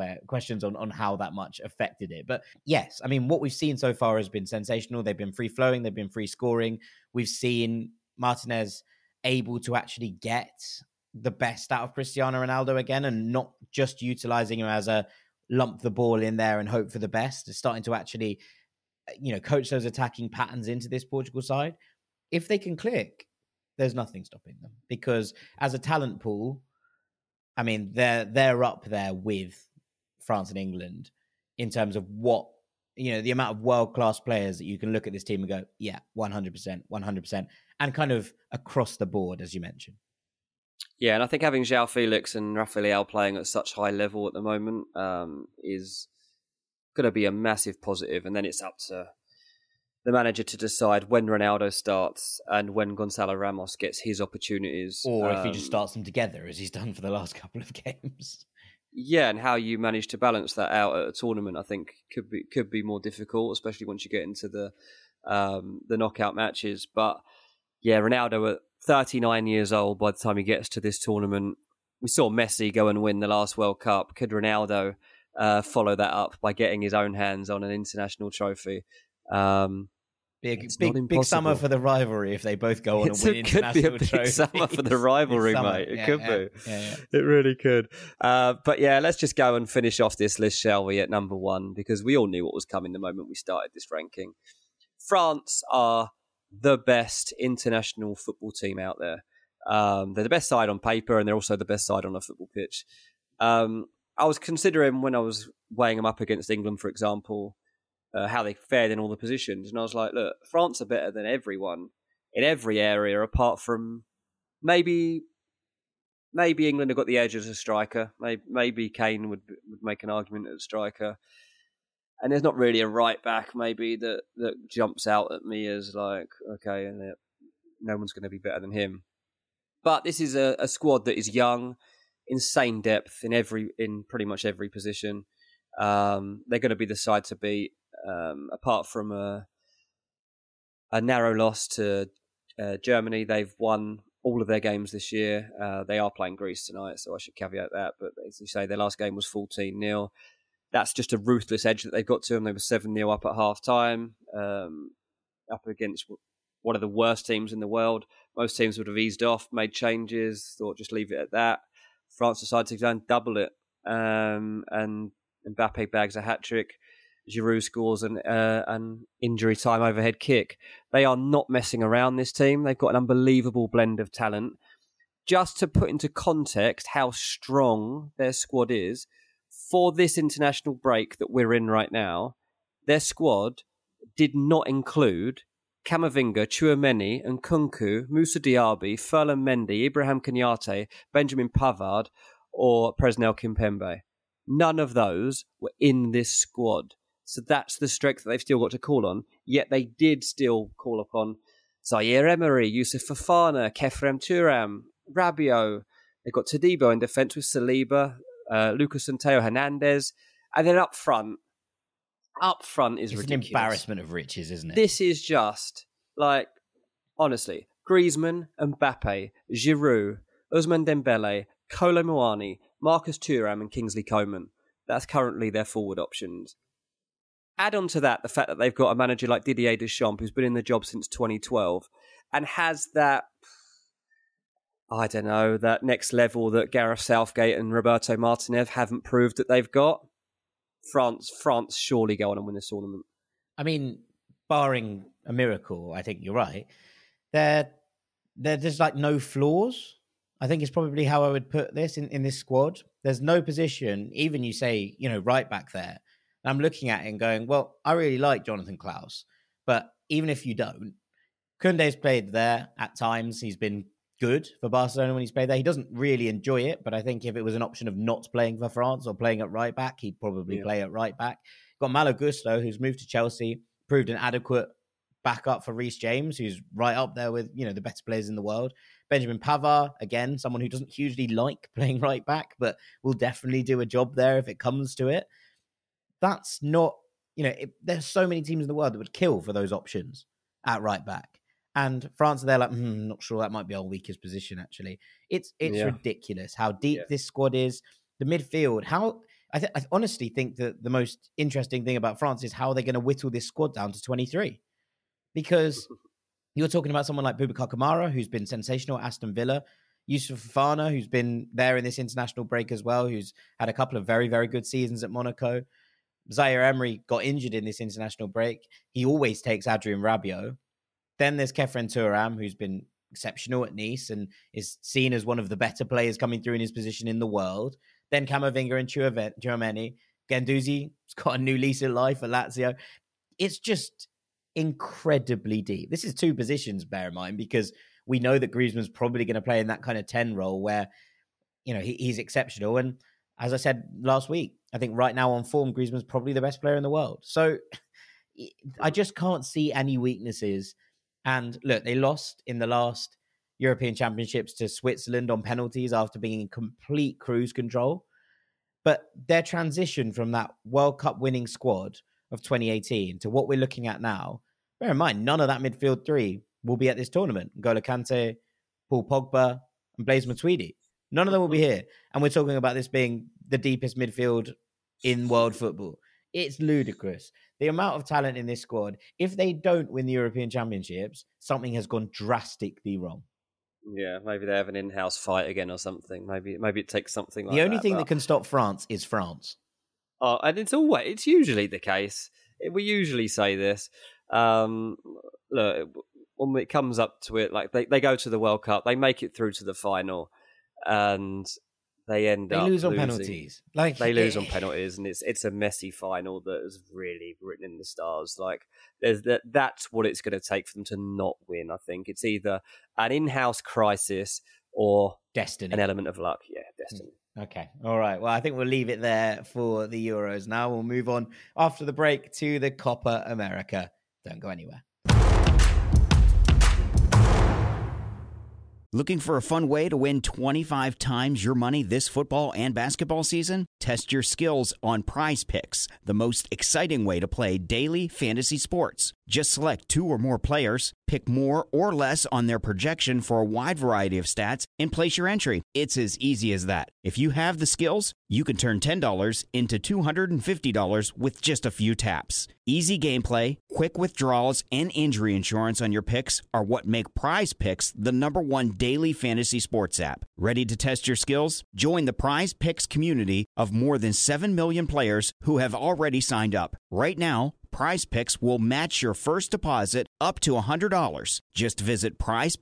on how that much affected it. But yes, I mean, what we've seen so far has been sensational. They've been free flowing. They've been free scoring. We've seen Martinez able to actually get the best out of Cristiano Ronaldo again and not just utilizing him as a lump the ball in there and hope for the best. It's starting to actually, coach those attacking patterns into this Portugal side. If they can click, there's nothing stopping them, because as a talent pool, I mean, they're up there with France and England in terms of what, the amount of world-class players that you can look at this team and go, yeah, 100%, and kind of across the board, as you mentioned. Yeah, and I think having João Felix and Rafa Leão playing at such high level at the moment is going to be a massive positive, and then it's up to the manager to decide when Ronaldo starts and when Gonzalo Ramos gets his opportunities. Or if he just starts them together, as he's done for the last couple of games. Yeah, and how you manage to balance that out at a tournament, I think, could be more difficult, especially once you get into the knockout matches. But yeah, Ronaldo at 39 years old by the time he gets to this tournament. We saw Messi go and win the last World Cup. Could Ronaldo follow that up by getting his own hands on an international trophy? Big summer for the rivalry if they both go on and win international trophies. It could be a big summer for the rivalry, mate. It could be. Yeah. It really could. But yeah, let's just go and finish off this list, shall we, at number one, because we all knew what was coming the moment we started this ranking. France are the best international football team out there. They're the best side on paper, and they're also the best side on a football pitch. I was considering when I was weighing them up against England, for example, how they fared in all the positions. And I was like, look, France are better than everyone in every area, apart from maybe England have got the edge as a striker. Maybe Kane would make an argument as a striker. And there's not really a right back maybe that jumps out at me as like, okay, and no one's going to be better than him. But this is a squad that is young, insane depth in pretty much every position. They're going to be the side to beat. Apart from a narrow loss to Germany, they've won all of their games this year. They are playing Greece tonight, so I should caveat that. But as you say, their last game was 14-0. That's just a ruthless edge that they've got to them. They were 7-0 up at half-time, up against one of the worst teams in the world. Most teams would have eased off, made changes, thought just leave it at that. France decided to go and double it, and Mbappe bags a hat-trick. Giroud scores an injury time overhead kick. They are not messing around, this team. They've got an unbelievable blend of talent. just to put into context how strong their squad is, for this international break that we're in right now, their squad did not include Camavinga, Tchouaméni, Nkunku, Moussa Diaby, Ferland Mendy, Ibrahim Konaté, Benjamin Pavard, or Presnel Kimpembe. None of those were in this squad. So that's the strength that they've still got to call on. Yet they did still call upon Zaire Emery, Youssouf Fofana, Kefrem Turam, Rabiot. They've got Todibo in defence with Saliba, Lucas and Theo Hernandez. And then up front is ridiculous. It's an embarrassment of riches, isn't it? This is just, like, honestly, Griezmann, Mbappe, Giroud, Ousmane Dembele, Kolo Muani, Marcus Thuram and Kingsley Coman. That's currently their forward options. Add on to that the fact that they've got a manager like Didier Deschamps who's been in the job since 2012 and has that, I don't know, that next level that Gareth Southgate and Roberto Martinez haven't proved that they've got. France surely go on and win this tournament. I mean, barring a miracle, I think you're right. There's like no flaws. I think it's probably how I would put this in this squad. There's no position, even you say, right back there. I'm looking at it and going, well, I really like Jonathan Klaus. But even if you don't, Koundé's played there at times. He's been good for Barcelona when he's played there. He doesn't really enjoy it, but I think if it was an option of not playing for France or playing at right back, he'd probably play at right back. Got Malo Gusto, who's moved to Chelsea, proved an adequate backup for Reece James, who's right up there with, the best players in the world. Benjamin Pavard, again, someone who doesn't hugely like playing right back, but will definitely do a job there if it comes to it. That's not, there's so many teams in the world that would kill for those options at right back. And France, they're like, not sure, that might be our weakest position, actually. It's ridiculous how deep this squad is. The midfield, I honestly think that the most interesting thing about France is how they're going to whittle this squad down to 23. Because you're talking about someone like Boubacar Kamara, who's been sensational at Aston Villa. Youssouf Fofana, who's been there in this international break as well, who's had a couple of very, very good seasons at Monaco. Zaire Emery got injured in this international break. He always takes Adrien Rabiot. Then there's Kefren Turam, who's been exceptional at Nice and is seen as one of the better players coming through in his position in the world. Then Camavinga and Tchouaméni. Guendouzi's got a new lease of life at Lazio. It's just incredibly deep. This is two positions, bear in mind, because we know that Griezmann's probably going to play in that kind of 10 role where, he's exceptional. And as I said last week, I think right now on form, Griezmann's probably the best player in the world. So I just can't see any weaknesses. And look, they lost in the last European Championships to Switzerland on penalties after being in complete cruise control. But their transition from that World Cup winning squad of 2018 to what we're looking at now, bear in mind, none of that midfield three will be at this tournament. N'Golo Kante, Paul Pogba, and Blaise Matuidi. None of them will be here. And we're talking about this being the deepest midfield in world football. It's ludicrous. The amount of talent in this squad, if they don't win the European Championships, something has gone drastically wrong. Yeah, maybe they have an in-house fight again or something. Maybe it takes something like that. The only thing that can stop France is France. Oh, and it's usually the case. We usually say this. Look, when it comes up to it, like they go to the World Cup, they make it through to the final, and they lose on penalties. They lose on penalties, and it's a messy final that is really written in the stars. Like that's what it's going to take for them to not win. I think it's either an in-house crisis or destiny, an element of luck. Yeah, destiny. Okay. All right. Well, I think we'll leave it there for the Euros now. We'll move on after the break to the Copa America. Don't go anywhere. Looking for a fun way to win 25 times your money this football and basketball season? Test your skills on Prize Picks, the most exciting way to play daily fantasy sports. Just select 2 or more players, pick more or less on their projection for a wide variety of stats, and place your entry. It's as easy as that. If you have the skills, you can turn $10 into $250 with just a few taps. Easy gameplay, quick withdrawals, and injury insurance on your picks are what make Prize Picks the #1 daily fantasy sports app. Ready to test your skills? Join the Prize Picks community of more than 7 million players who have already signed up. Right now, PrizePicks will match your first deposit up to $100. Just visit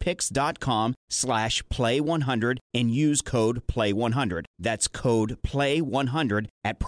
prizepicks.com/play100 and use code PLAY100. That's code PLAY100 at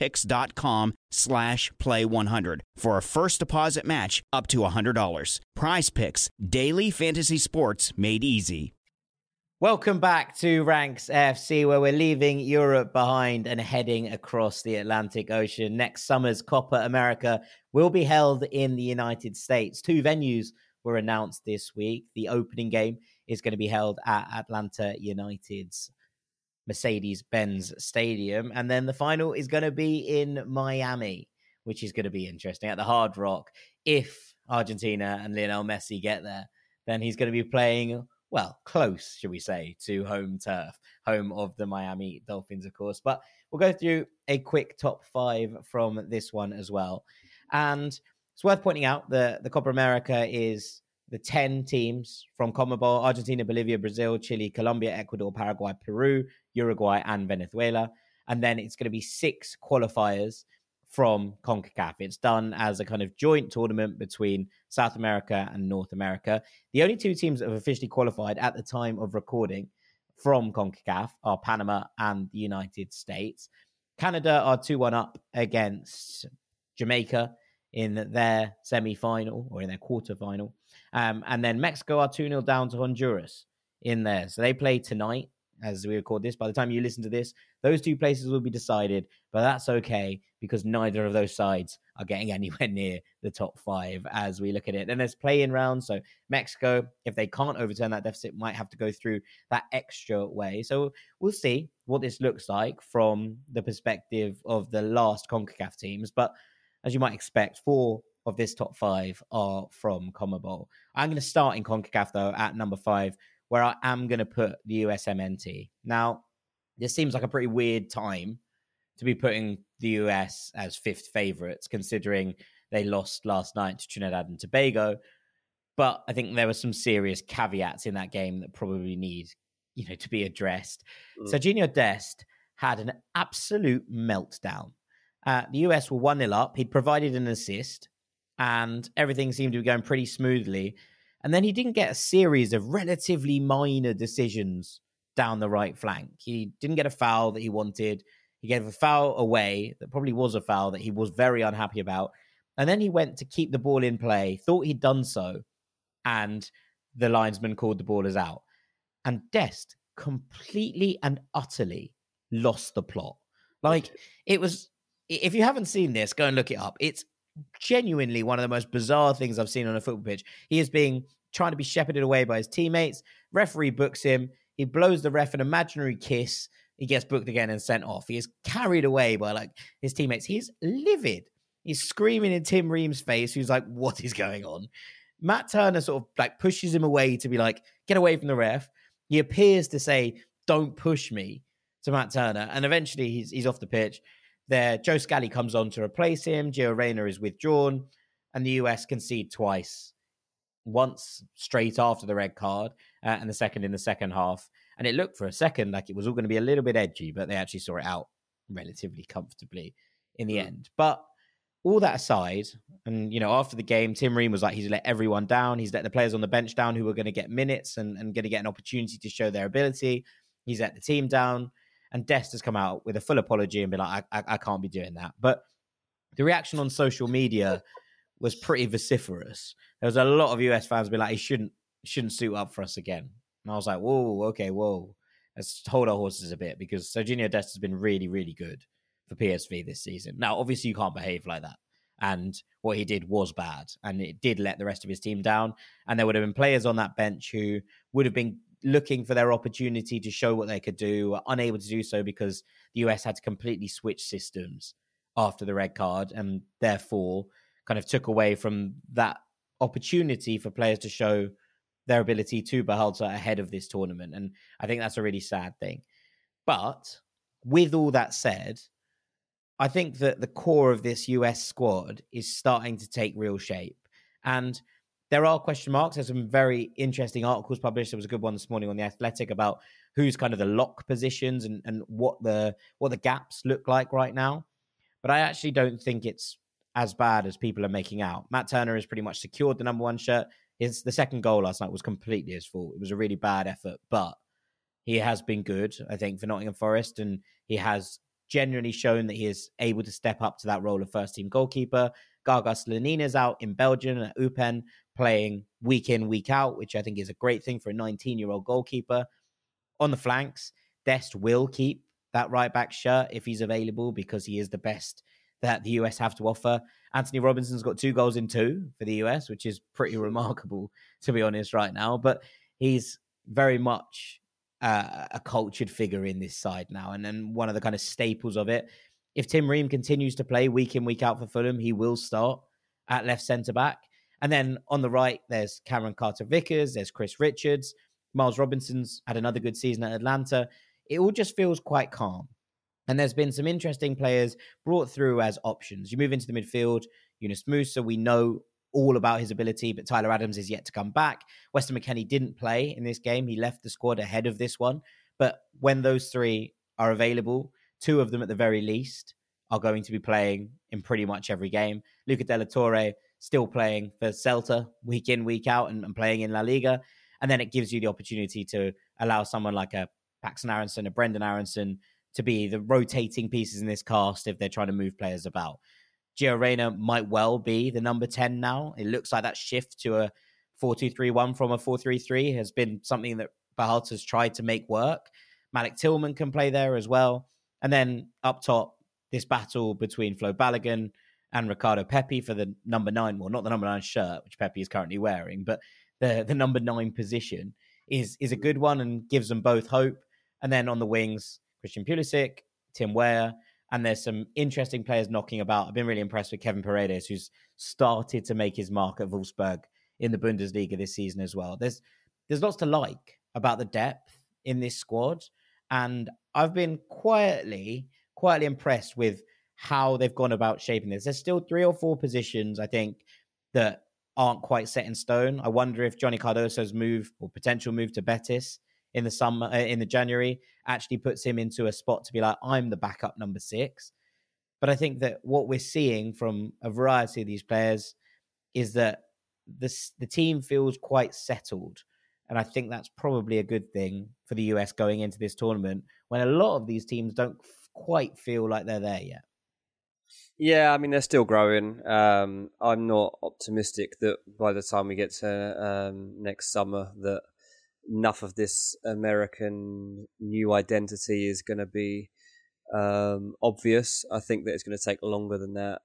prizepicks.com/play100 for a first deposit match up to $100. PrizePicks, daily fantasy sports made easy. Welcome back to Ranks FC, where we're leaving Europe behind and heading across the Atlantic Ocean. Next summer's Copa America will be held in the United States. 2 venues were announced this week. The opening game is going to be held at Atlanta United's Mercedes-Benz Stadium. And then the final is going to be in Miami, which is going to be interesting, at the Hard Rock. If Argentina and Lionel Messi get there, then he's going to be playing, well, close, should we say, to home turf, home of the Miami Dolphins, of course. But we'll go through a quick top 5 from this one as well. And it's worth pointing out that the Copa America is the 10 teams from CONMEBOL: Argentina, Bolivia, Brazil, Chile, Colombia, Ecuador, Paraguay, Peru, Uruguay, and Venezuela. And then it's going to be 6 qualifiers from CONCACAF. It's done as a kind of joint tournament between South America and North America. The only 2 teams that have officially qualified at the time of recording from CONCACAF are Panama and the United States. Canada are 2-1 up against Jamaica in their semi-final or in their quarter-final. And then Mexico are 2-0 down to Honduras in there. So they play tonight as we record this. By the time you listen to this, those 2 places will be decided, but that's okay because neither of those sides are getting anywhere near the top 5 as we look at it. And there's play-in rounds, so Mexico, if they can't overturn that deficit, might have to go through that extra way. So we'll see what this looks like from the perspective of the last CONCACAF teams. But as you might expect, 4 of this top 5 are from CONMEBOL. I'm going to start in CONCACAF, though, at number 5, where I am going to put the USMNT. Now, this seems like a pretty weird time to be putting the US as 5th favourites, considering they lost last night to Trinidad and Tobago. But I think there were some serious caveats in that game that probably need, to be addressed. Sergiño Dest had an absolute meltdown. The US were 1-0 up. He'd provided an assist, and everything seemed to be going pretty smoothly. And then he didn't get a series of relatively minor decisions down the right flank. He didn't get a foul that he wanted. He gave a foul away that probably was a foul that he was very unhappy about. And then he went to keep the ball in play, thought he'd done so, and the linesman called the ball as out. And Dest completely and utterly lost the plot. Like, it was, if you haven't seen this, go and look it up. It's genuinely one of the most bizarre things I've seen on a football pitch. He is trying to be shepherded away by his teammates. Referee books him. He blows the ref an imaginary kiss. He gets booked again and sent off. He is carried away by his teammates. He's livid. He's screaming in Tim Ream's face, who's like, what is going on? Matt Turner sort of pushes him away to be like, get away from the ref. He appears to say, don't push me, to Matt Turner. And eventually he's off the pitch. There, Joe Scally comes on to replace him. Gio Reyna is withdrawn. And the US concede twice. Once straight after the red card, and the second in the second half. And it looked for a second like it was all going to be a little bit edgy, but they actually saw it out relatively comfortably in the end. But all that aside, and, after the game, Tim Ream was like, he's let everyone down. He's let the players on the bench down who were going to get minutes and going to get an opportunity to show their ability. He's let the team down. And Dest has come out with a full apology and been like, I can't be doing that. But the reaction on social media was pretty vociferous. There was a lot of US fans being like, he shouldn't suit up for us again. And I was like, whoa. Let's hold our horses a bit, because Sergiño Dest has been really, really good for PSV this season. Now, obviously, you can't behave like that. And what he did was bad. And it did let the rest of his team down. And there would have been players on that bench who would have been looking for their opportunity to show what they could do, were unable to do so because the US had to completely switch systems after the red card, and therefore kind of took away from that opportunity for players to show their ability to Berhalter ahead of this tournament. And I think that's a really sad thing. But with all that said, I think that the core of this US squad is starting to take real shape. And there are question marks. There's some very interesting articles published. There was a good one this morning on The Athletic about who's kind of the lock positions and what the gaps look like right now. But I actually don't think it's as bad as people are making out. Matt Turner has pretty much secured the number 1 shirt. The second goal last night was completely his fault. It was a really bad effort, but he has been good, I think, for Nottingham Forest, and he has genuinely shown that he is able to step up to that role of first-team goalkeeper. Gaga Slanina's out in Belgium at Eupen, playing week in, week out, which I think is a great thing for a 19-year-old goalkeeper. On the flanks, Dest will keep that right-back shirt if he's available because he is the best that the US have to offer. Anthony Robinson's got 2 goals in 2 for the US, which is pretty remarkable, to be honest, right now. But he's very much a cultured figure in this side now, and then one of the kind of staples of it. If Tim Ream continues to play week in, week out for Fulham, he will start at left centre-back. And then on the right, there's Cameron Carter-Vickers, there's Chris Richards, Miles Robinson's had another good season at Atlanta. It all just feels quite calm. And there's been some interesting players brought through as options. You move into the midfield, Yunus Musa, we know all about his ability, but Tyler Adams is yet to come back. Weston McKennie didn't play in this game. He left the squad ahead of this one. But when those 3 are available, 2 of them at the very least are going to be playing in pretty much every game. Luca de la Torre still playing for Celta week in, week out and playing in La Liga. And then it gives you the opportunity to allow someone like a Paxton Aronson, a Brendan Aronson, to be the rotating pieces in this cast if they're trying to move players about. Gio Reyna might well be the number 10 now. It looks like that shift to a 4-2-3-1 from a 4-3-3 has been something that Berhalter has tried to make work. Malik Tillman can play there as well. And then up top, this battle between Flo Balogun and Ricardo Pepi for the number 9, well, not the number 9 shirt, which Pepi is currently wearing, but the number 9 position is a good one and gives them both hope. And then on the wings, Christian Pulisic, Tim Weah, and there's some interesting players knocking about. I've been really impressed with Kevin Paredes, who's started to make his mark at Wolfsburg in the Bundesliga this season as well. There's lots to like about the depth in this squad, and I've been quietly impressed with how they've gone about shaping this. There's still 3 or 4 positions, I think, that aren't quite set in stone. I wonder if Johnny Cardoso's move or potential move to Betis in the summer, in the January, actually puts him into a spot to be like, I'm the backup number 6. But I think that what we're seeing from a variety of these players is that the team feels quite settled. And I think that's probably a good thing for the US going into this tournament when a lot of these teams don't quite feel like they're there yet. Yeah, I mean, they're still growing. I'm not optimistic that by the time we get to next summer that enough of this American new identity is going to be obvious. I think that it's going to take longer than that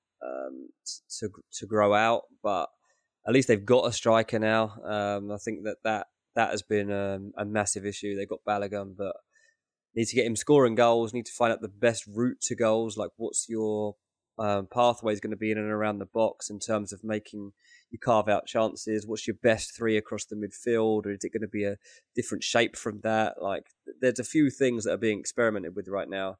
to grow out, but at least they've got a striker now. I think that has been a massive issue. They've got Balogun, but need to get him scoring goals, need to find out the best route to goals, like what's your pathway is going to be in and around the box in terms of making you carve out chances. What's your best 3 across the midfield, or is it going to be a different shape from that? Like, there's a few things that are being experimented with right now.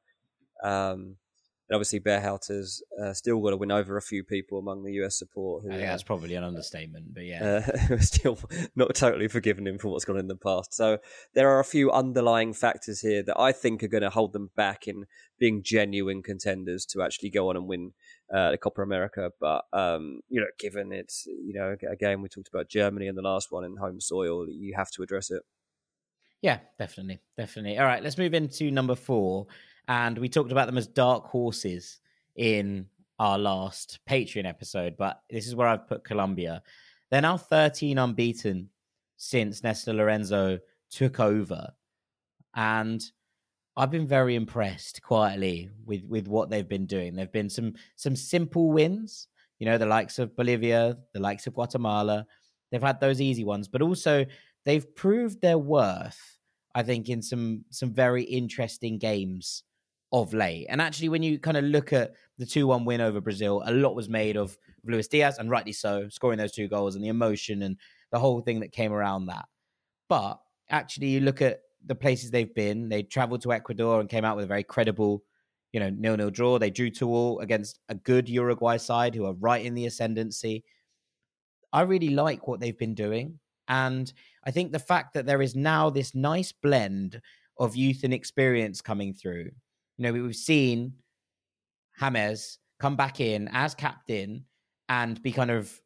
And obviously Berhalter's still got to win over a few people among the US support. Who, that's probably an understatement, but yeah. We're still not totally forgiving him for what's gone on in the past. So there are a few underlying factors here that I think are going to hold them back in being genuine contenders to actually go on and win the Copa America. But, given it's, again, we talked about Germany in the last one in home soil, you have to address it. Yeah, definitely. All right, let's move into number 4. And we talked about them as dark horses in our last Patreon episode, but this is where I've put Colombia. They're now 13 unbeaten since Néstor Lorenzo took over. And I've been very impressed quietly with what they've been doing. There've been some simple wins, the likes of Bolivia, the likes of Guatemala. They've had those easy ones, but also they've proved their worth, I think, in some very interesting games of late. And actually, when you kind of look at the 2-1 win over Brazil, a lot was made of Luis Diaz, and rightly so, scoring those 2 goals and the emotion and the whole thing that came around that. But actually, you look at the places they've been. They traveled to Ecuador and came out with a very credible, 0-0 draw. They drew 2-2 against a good Uruguay side who are right in the ascendancy. I really like what they've been doing. And I think the fact that there is now this nice blend of youth and experience coming through. We've seen James come back in as captain and be kind of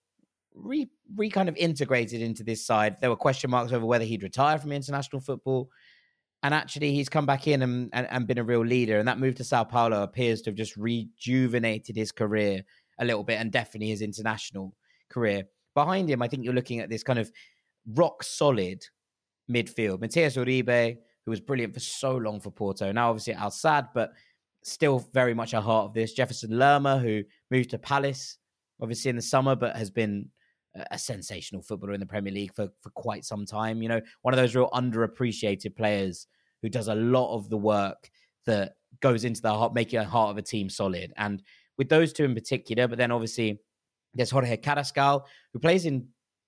kind of integrated into this side. There were question marks over whether he'd retire from international football. And actually, he's come back in and been a real leader. And that move to Sao Paulo appears to have just rejuvenated his career a little bit, and definitely his international career. Behind him, I think you're looking at this kind of rock solid midfield. Matias Uribe, who was brilliant for so long for Porto, now obviously at Al Sadd, but still very much a heart of this. Jefferson Lerma, who moved to Palace, obviously in the summer, but has been a sensational footballer in the Premier League for quite some time. You know, one of those real underappreciated players who does a lot of the work that goes into the heart, making a heart of a team solid. And with those two in particular, but then obviously there's Jorge Carrascal, who plays in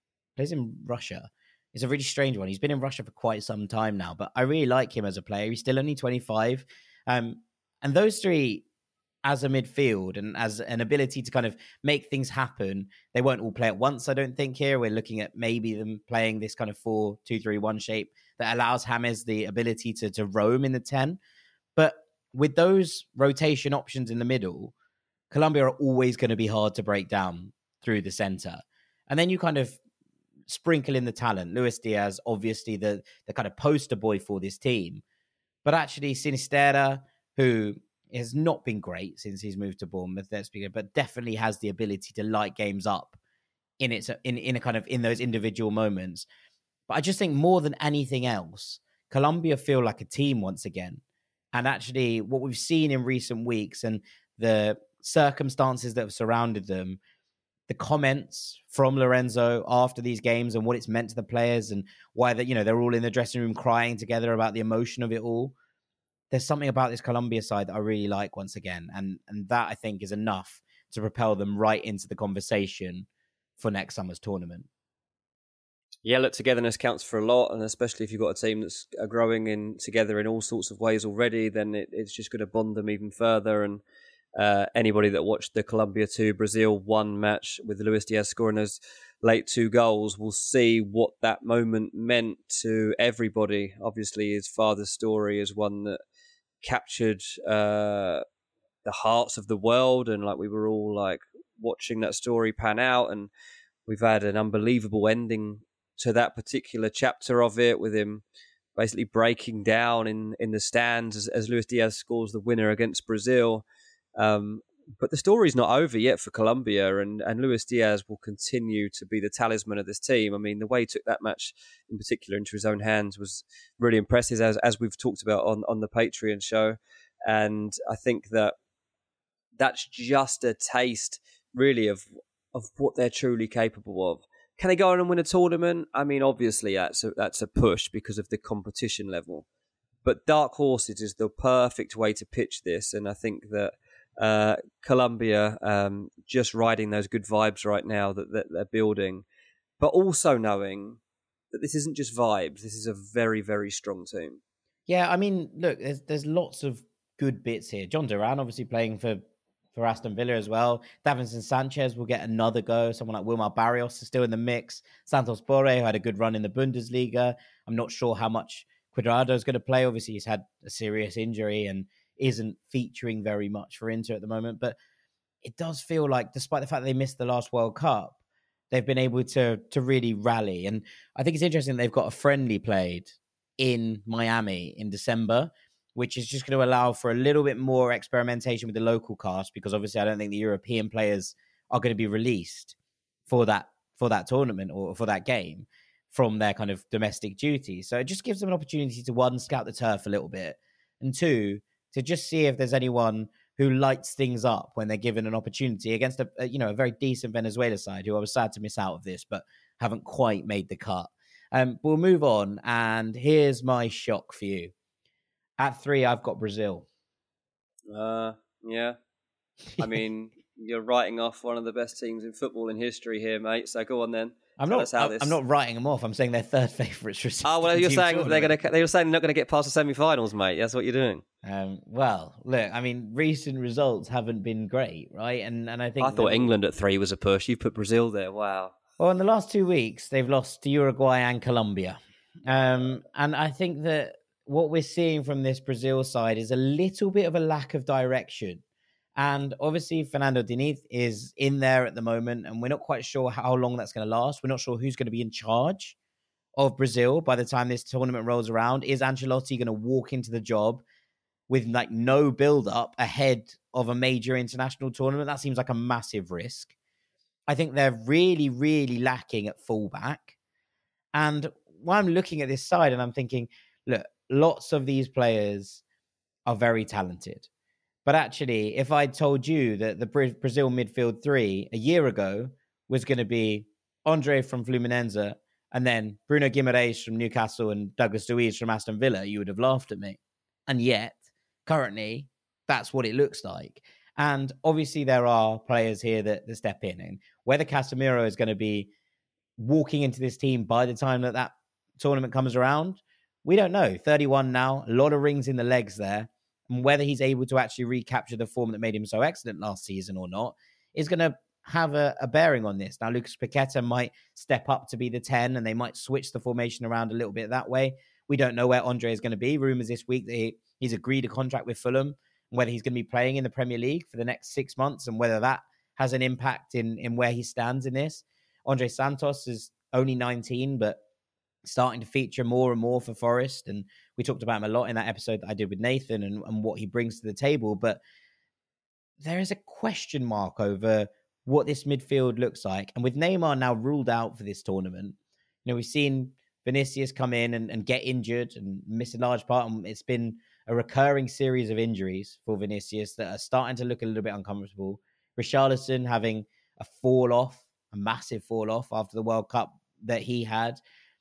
Russia. It's a really strange one. He's been in Russia for quite some time now, but I really like him as a player. He's still only 25. And those three, as a midfield and as an ability to kind of make things happen, they won't all play at once, I don't think, here. We're looking at maybe them playing this kind of 4-2-3-1 shape that allows James the ability to roam in the 10. But with those rotation options in the middle, Colombia are always going to be hard to break down through the center. And then you kind of sprinkle in the talent. Luis Diaz, obviously the kind of poster boy for this team. But actually Sinisterra, who has not been great since he's moved to Bournemouth, but definitely has the ability to light games up in a kind of in those individual moments. But I just think more than anything else, Colombia feel like a team once again. And actually what we've seen in recent weeks and the circumstances that have surrounded them, the comments from Lorenzo after these games and what it's meant to the players and why they're all in the dressing room crying together about the emotion of it all. There's something about this Colombia side that I really like once again. And that, I think, is enough to propel them right into the conversation for next summer's tournament. Yeah, look, togetherness counts for a lot. And especially if you've got a team that's growing together in all sorts of ways already, then it's just going to bond them even further. And anybody that watched the Colombia 2 Brazil 1 match with Luis Diaz scoring those late 2 goals will see what that moment meant to everybody. Obviously, his father's story is one that captured the hearts of the world, and like we were all like watching that story pan out, and we've had an unbelievable ending to that particular chapter of it, with him basically breaking down in the stands as Luis Diaz scores the winner against Brazil. But the story's not over yet for Colombia, and Luis Diaz will continue to be the talisman of this team. I mean, the way he took that match in particular into his own hands was really impressive, as we've talked about on the Patreon show. And I think that's just a taste, really, of what they're truly capable of. Can they go on and win a tournament? I mean, obviously, that's a push because of the competition level. But dark horses is the perfect way to pitch this, and I think that Colombia just riding those good vibes right now that they're building, but also knowing that this isn't just vibes. This is a very, very strong team. Yeah, I mean, look, there's lots of good bits here. John Duran obviously playing for Aston Villa as well. Davinson Sanchez will get another go. Someone like Wilmar Barrios is still in the mix. Santos Borré, who had a good run in the Bundesliga. I'm not sure how much Cuadrado is going to play. Obviously, he's had a serious injury and isn't featuring very much for Inter at the moment. But it does feel like, despite the fact that they missed the last World Cup, they've been able to really rally. And I think it's interesting they've got a friendly played in Miami in December, which is just going to allow for a little bit more experimentation with the local cast, because obviously I don't think the European players are going to be released for that tournament or for that game from their kind of domestic duties. So it just gives them an opportunity to, one, scout the turf a little bit, and two, to just see if there's anyone who lights things up when they're given an opportunity against a very decent Venezuela side, who I was sad to miss out of this, but haven't quite made the cut. We'll move on, and here's my shock for you. At 3, I've got Brazil. Yeah. I mean, you're writing off one of the best teams in football in history here, mate. So go on then. I'm not writing them off. I'm saying they're third favourites. Oh, well, you're saying they're not going to get past the semi-finals, mate. That's what you're doing. Well, look, I mean, recent results haven't been great, right? And I thought England at 3 was a push. You put Brazil there. Wow. Well, in the last 2 weeks, they've lost to Uruguay and Colombia. And I think that what we're seeing from this Brazil side is a little bit of a lack of direction. And obviously, Fernando Diniz is in there at the moment, and we're not quite sure how long that's going to last. We're not sure who's going to be in charge of Brazil by the time this tournament rolls around. Is Ancelotti going to walk into the job with like no build-up ahead of a major international tournament? That seems like a massive risk. I think they're really, really lacking at fullback. And while I'm looking at this side and I'm thinking, look, lots of these players are very talented. But actually, if I told you that the Brazil midfield three a year ago was going to be Andre from Fluminense and then Bruno Guimaraes from Newcastle and Douglas Luiz from Aston Villa, you would have laughed at me. And yet, currently, that's what it looks like. And obviously, there are players here that step in. And whether Casemiro is going to be walking into this team by the time that tournament comes around, we don't know. 31 now, a lot of rings in the legs there. And whether he's able to actually recapture the form that made him so excellent last season or not is going to have a bearing on this. Now, Lucas Paqueta might step up to be the 10 and they might switch the formation around a little bit that way. We don't know where Andre is going to be. Rumours this week that he's agreed a contract with Fulham, whether he's going to be playing in the Premier League for the next 6 months and whether that has an impact in where he stands in this. Andre Santos is only 19, but starting to feature more and more for Forest. And we talked about him a lot in that episode that I did with Nathan and what he brings to the table. But there is a question mark over what this midfield looks like. And with Neymar now ruled out for this tournament, we've seen Vinicius come in and get injured and miss a large part. And it's been a recurring series of injuries for Vinicius that are starting to look a little bit uncomfortable. Richarlison having a massive fall off after the World Cup that he had.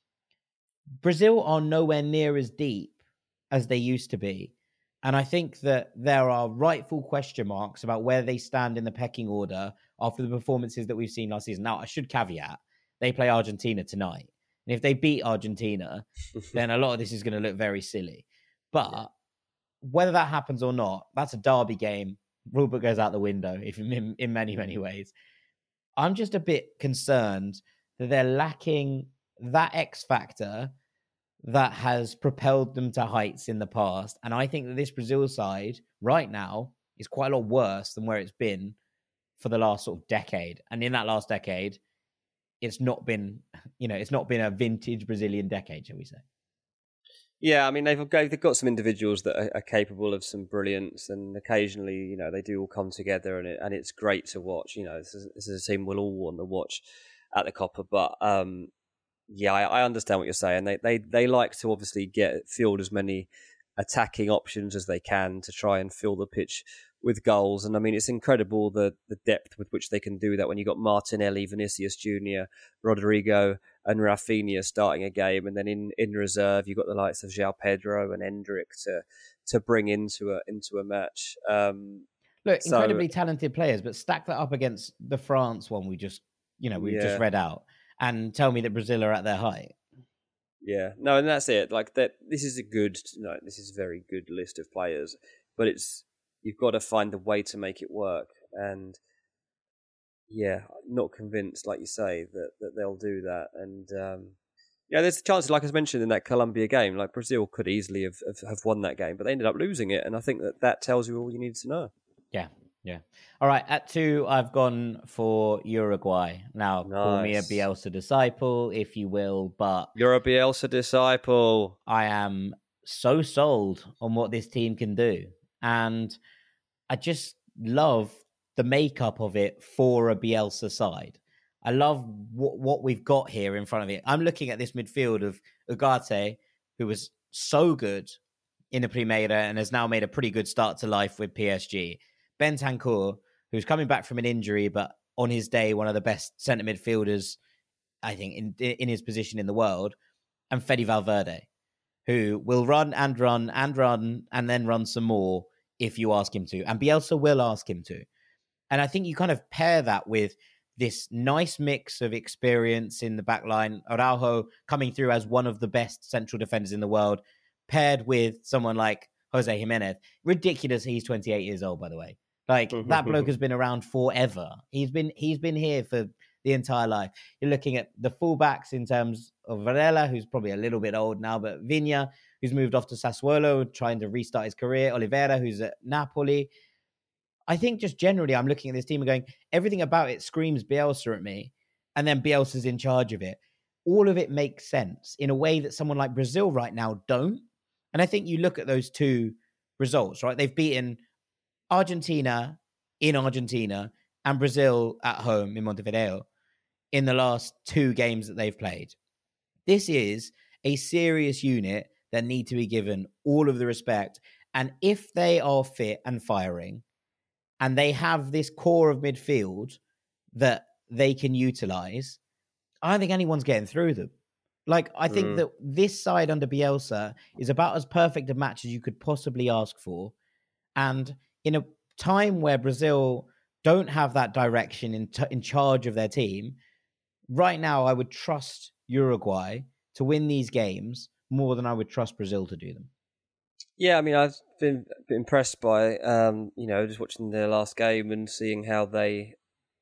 Brazil are nowhere near as deep as they used to be. And I think that there are rightful question marks about where they stand in the pecking order after the performances that we've seen last season. Now, I should caveat, they play Argentina tonight. And if they beat Argentina, then a lot of this is going to look very silly. But whether that happens or not, that's a derby game. Rulebook goes out the window in many, many ways. I'm just a bit concerned that they're lacking that X factor that has propelled them to heights in the past. And I think that this Brazil side right now is quite a lot worse than where it's been for the last sort of decade. And in that last decade, it's not been a vintage Brazilian decade, shall we say. Yeah, I mean, they've got some individuals that are capable of some brilliance, and occasionally, they do all come together, and it's great to watch. This is a team we'll all want to watch at the Copa. But I understand what you're saying. They like to obviously field as many attacking options as they can to try and fill the pitch with goals. And I mean, it's incredible the depth with which they can do that when you've got Martinelli, Vinicius Jr., Rodrigo and Rafinha starting a game, and then in reserve you've got the likes of João Pedro and Endrick to bring into a match. Incredibly talented players, but stack that up against the France one we just read out and tell me that Brazil are at their height. Yeah, no, and that's it. Like that, this is a very good list of players, but you've got to find a way to make it work. And not convinced, like you say, that they'll do that. And there's a chance, like I mentioned in that Colombia game, like Brazil could easily have won that game, but they ended up losing it. And I think that tells you all you need to know. Yeah. All right, at 2, I've gone for Uruguay. Now, Call me a Bielsa disciple, if you will, but... You're a Bielsa disciple. I am so sold on what this team can do. And I just love the makeup of it for a Bielsa side. I love what we've got here in front of it. I'm looking at this midfield of Ugarte, who was so good in the Primera and has now made a pretty good start to life with PSG. Bentancur, who's coming back from an injury, but on his day, one of the best centre midfielders, I think, in his position in the world. And Fede Valverde, who will run and then run some more if you ask him to. And Bielsa will ask him to. And I think you kind of pair that with this nice mix of experience in the back line. Araujo coming through as one of the best central defenders in the world, paired with someone like Jose Jimenez. Ridiculous he's 28 years old, by the way. Like, that bloke has been around forever. He's been here for the entire life. You're looking at the fullbacks in terms of Varela, who's probably a little bit old now, but Viña, who's moved off to Sassuolo, trying to restart his career. Oliveira, who's at Napoli. I think just generally, I'm looking at this team and going, everything about it screams Bielsa at me, and then Bielsa's in charge of it. All of it makes sense in a way that someone like Brazil right now don't. And I think you look at those two results, right? They've beaten Argentina in Argentina and Brazil at home in Montevideo in the last two games that they've played. This is a serious unit that need to be given all of the respect. And if they are fit and firing, and they have this core of midfield that they can utilize, I don't think anyone's getting through them. Like, I think that this side under Bielsa is about as perfect a match as you could possibly ask for. And in a time where Brazil don't have that direction in charge of their team, right now I would trust Uruguay to win these games more than I would trust Brazil to do them. Yeah, I mean, I've been impressed by, just watching their last game and seeing how they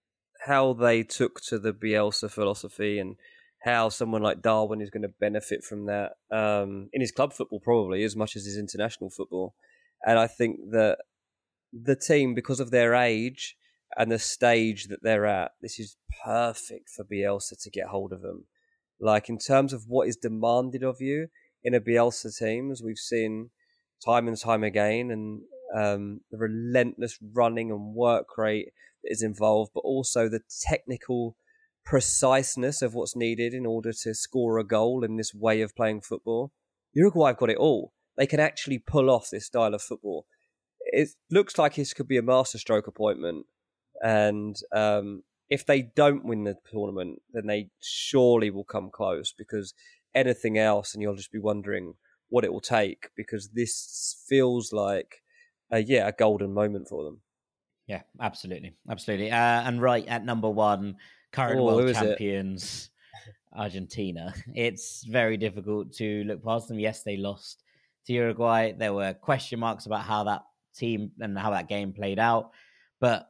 took to the Bielsa philosophy and how someone like Darwin is going to benefit from that in his club football probably as much as his international football. And I think that the team, because of their age and the stage that they're at, this is perfect for Bielsa to get hold of them. Like, in terms of what is demanded of you in a Bielsa team, as we've seen time and time again, and the relentless running and work rate that is involved, but also the technical preciseness of what's needed in order to score a goal in this way of playing football. Uruguay have got it all. They can actually pull off this style of football. It looks like this could be a masterstroke appointment. And if they don't win the tournament, then they surely will come close, because anything else, and you'll just be wondering what it will take, because this feels like a golden moment for them. Yeah, absolutely. And right at number one, current world champions, Argentina. It's very difficult to look past them. Yes, they lost to Uruguay. There were question marks about how that team and how that game played out. But,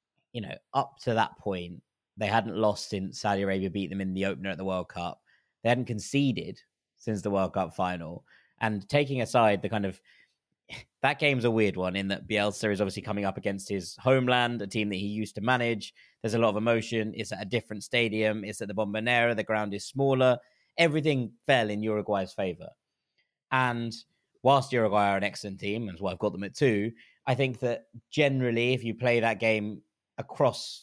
up to that point, they hadn't lost since Saudi Arabia beat them in the opener at the World Cup. They hadn't conceded since the World Cup final. And taking aside the kind of, that game's a weird one in that Bielsa is obviously coming up against his homeland, a team that he used to manage. There's a lot of emotion. It's at a different stadium. It's at the Bombonera. The ground is smaller. Everything fell in Uruguay's favor. And whilst Uruguay are an excellent team, and I've got them at 2, I think that generally, if you play that game across,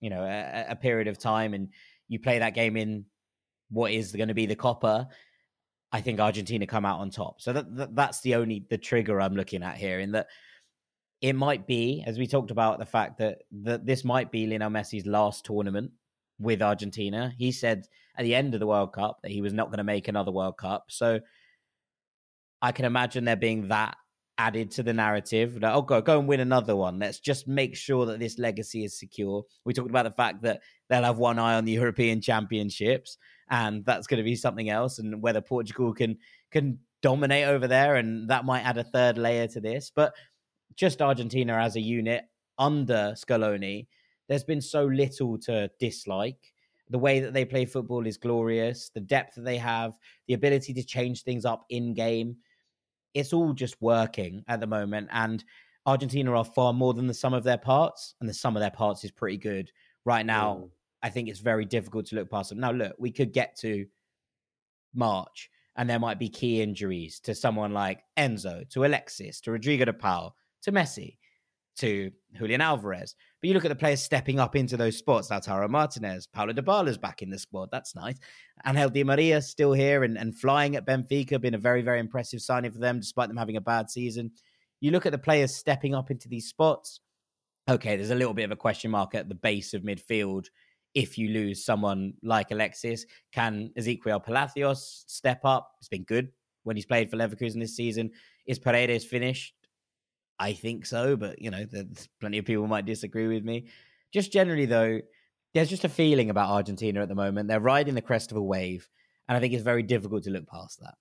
a period of time, and you play that game in what is going to be the Copa, I think Argentina come out on top. So that's the trigger I'm looking at here, in that it might be, as we talked about, the fact that this might be Lionel Messi's last tournament with Argentina. He said at the end of the World Cup that he was not going to make another World Cup. So I can imagine there being that added to the narrative. Like, go and win another one. Let's just make sure that this legacy is secure. We talked about the fact that they'll have one eye on the European Championships, and that's going to be something else, and whether Portugal can dominate over there, and that might add a third layer to this. But just Argentina as a unit under Scaloni, there's been so little to dislike. The way that they play football is glorious. The depth that they have, the ability to change things up in game, it's all just working at the moment. And Argentina are far more than the sum of their parts, and the sum of their parts is pretty good. Right now, I think it's very difficult to look past them. Now, look, we could get to March, and there might be key injuries to someone like Enzo, to Alexis, to Rodrigo de Paul, to Messi, to Julian Alvarez. But you look at the players stepping up into those spots. Lautaro Martinez, Paulo Dybala's back in the squad. That's nice. Angel Di Maria still here and flying at Benfica, been a very, very impressive signing for them, despite them having a bad season. You look at the players stepping up into these spots. Okay, there's a little bit of a question mark at the base of midfield. If you lose someone like Alexis, can Ezequiel Palacios step up? It's been good when he's played for Leverkusen this season. Is Paredes finished? I think so, but, there's plenty of people who might disagree with me. Just generally, though, there's just a feeling about Argentina at the moment. They're riding the crest of a wave, and I think it's very difficult to look past that.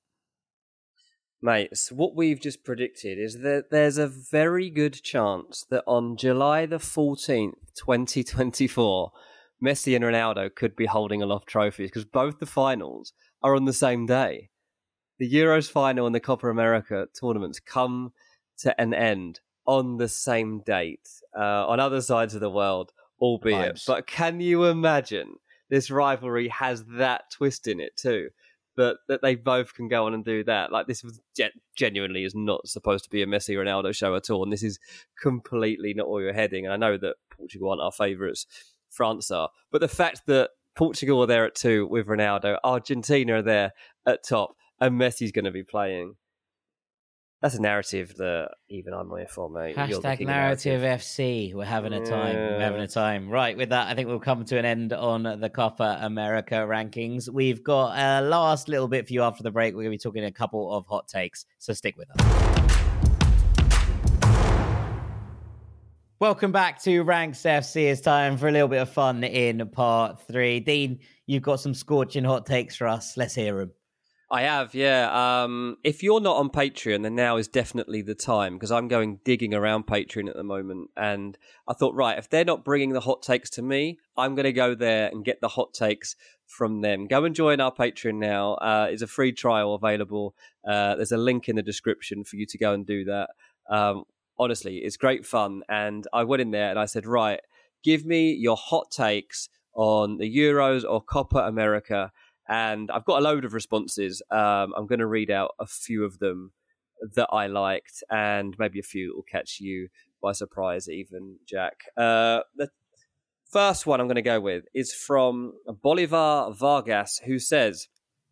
Mate, so what we've just predicted is that there's a very good chance that on July the 14th, 2024, Messi and Ronaldo could be holding aloft trophies, because both the finals are on the same day. The Euros final and the Copa America tournaments come to an end on the same date on other sides of the world, albeit. Vibes. But can you imagine this rivalry has that twist in it too? But that they both can go on and do that. Like, this was genuinely is not supposed to be a Messi Ronaldo show at all. And this is completely not where you're heading. And I know that Portugal aren't our favourites, France are. But the fact that Portugal are there at 2 with Ronaldo, Argentina are there at top, and Messi's going to be playing. That's a narrative that even I'm here for, mate. Hashtag narrative FC. We're having a time. We're having a time. Right, with that, I think we'll come to an end on the Copa America rankings. We've got a last little bit for you after the break. We're going to be talking a couple of hot takes, so stick with us. Welcome back to Ranks FC. It's time for a little bit of fun in part 3. Dean, you've got some scorching hot takes for us. Let's hear them. I have, yeah. If you're not on Patreon, then now is definitely the time, because I'm going digging around Patreon at the moment. And I thought, right, if they're not bringing the hot takes to me, I'm going to go there and get the hot takes from them. Go and join our Patreon now. It's a free trial available. There's a link in the description for you to go and do that. Honestly, it's great fun. And I went in there and I said, right, give me your hot takes on the Euros or Copa America. And I've got a load of responses. I'm going to read out a few of them that I liked, and maybe a few that will catch you by surprise even, Jack. The first one I'm going to go with is from Bolivar Vargas, who says,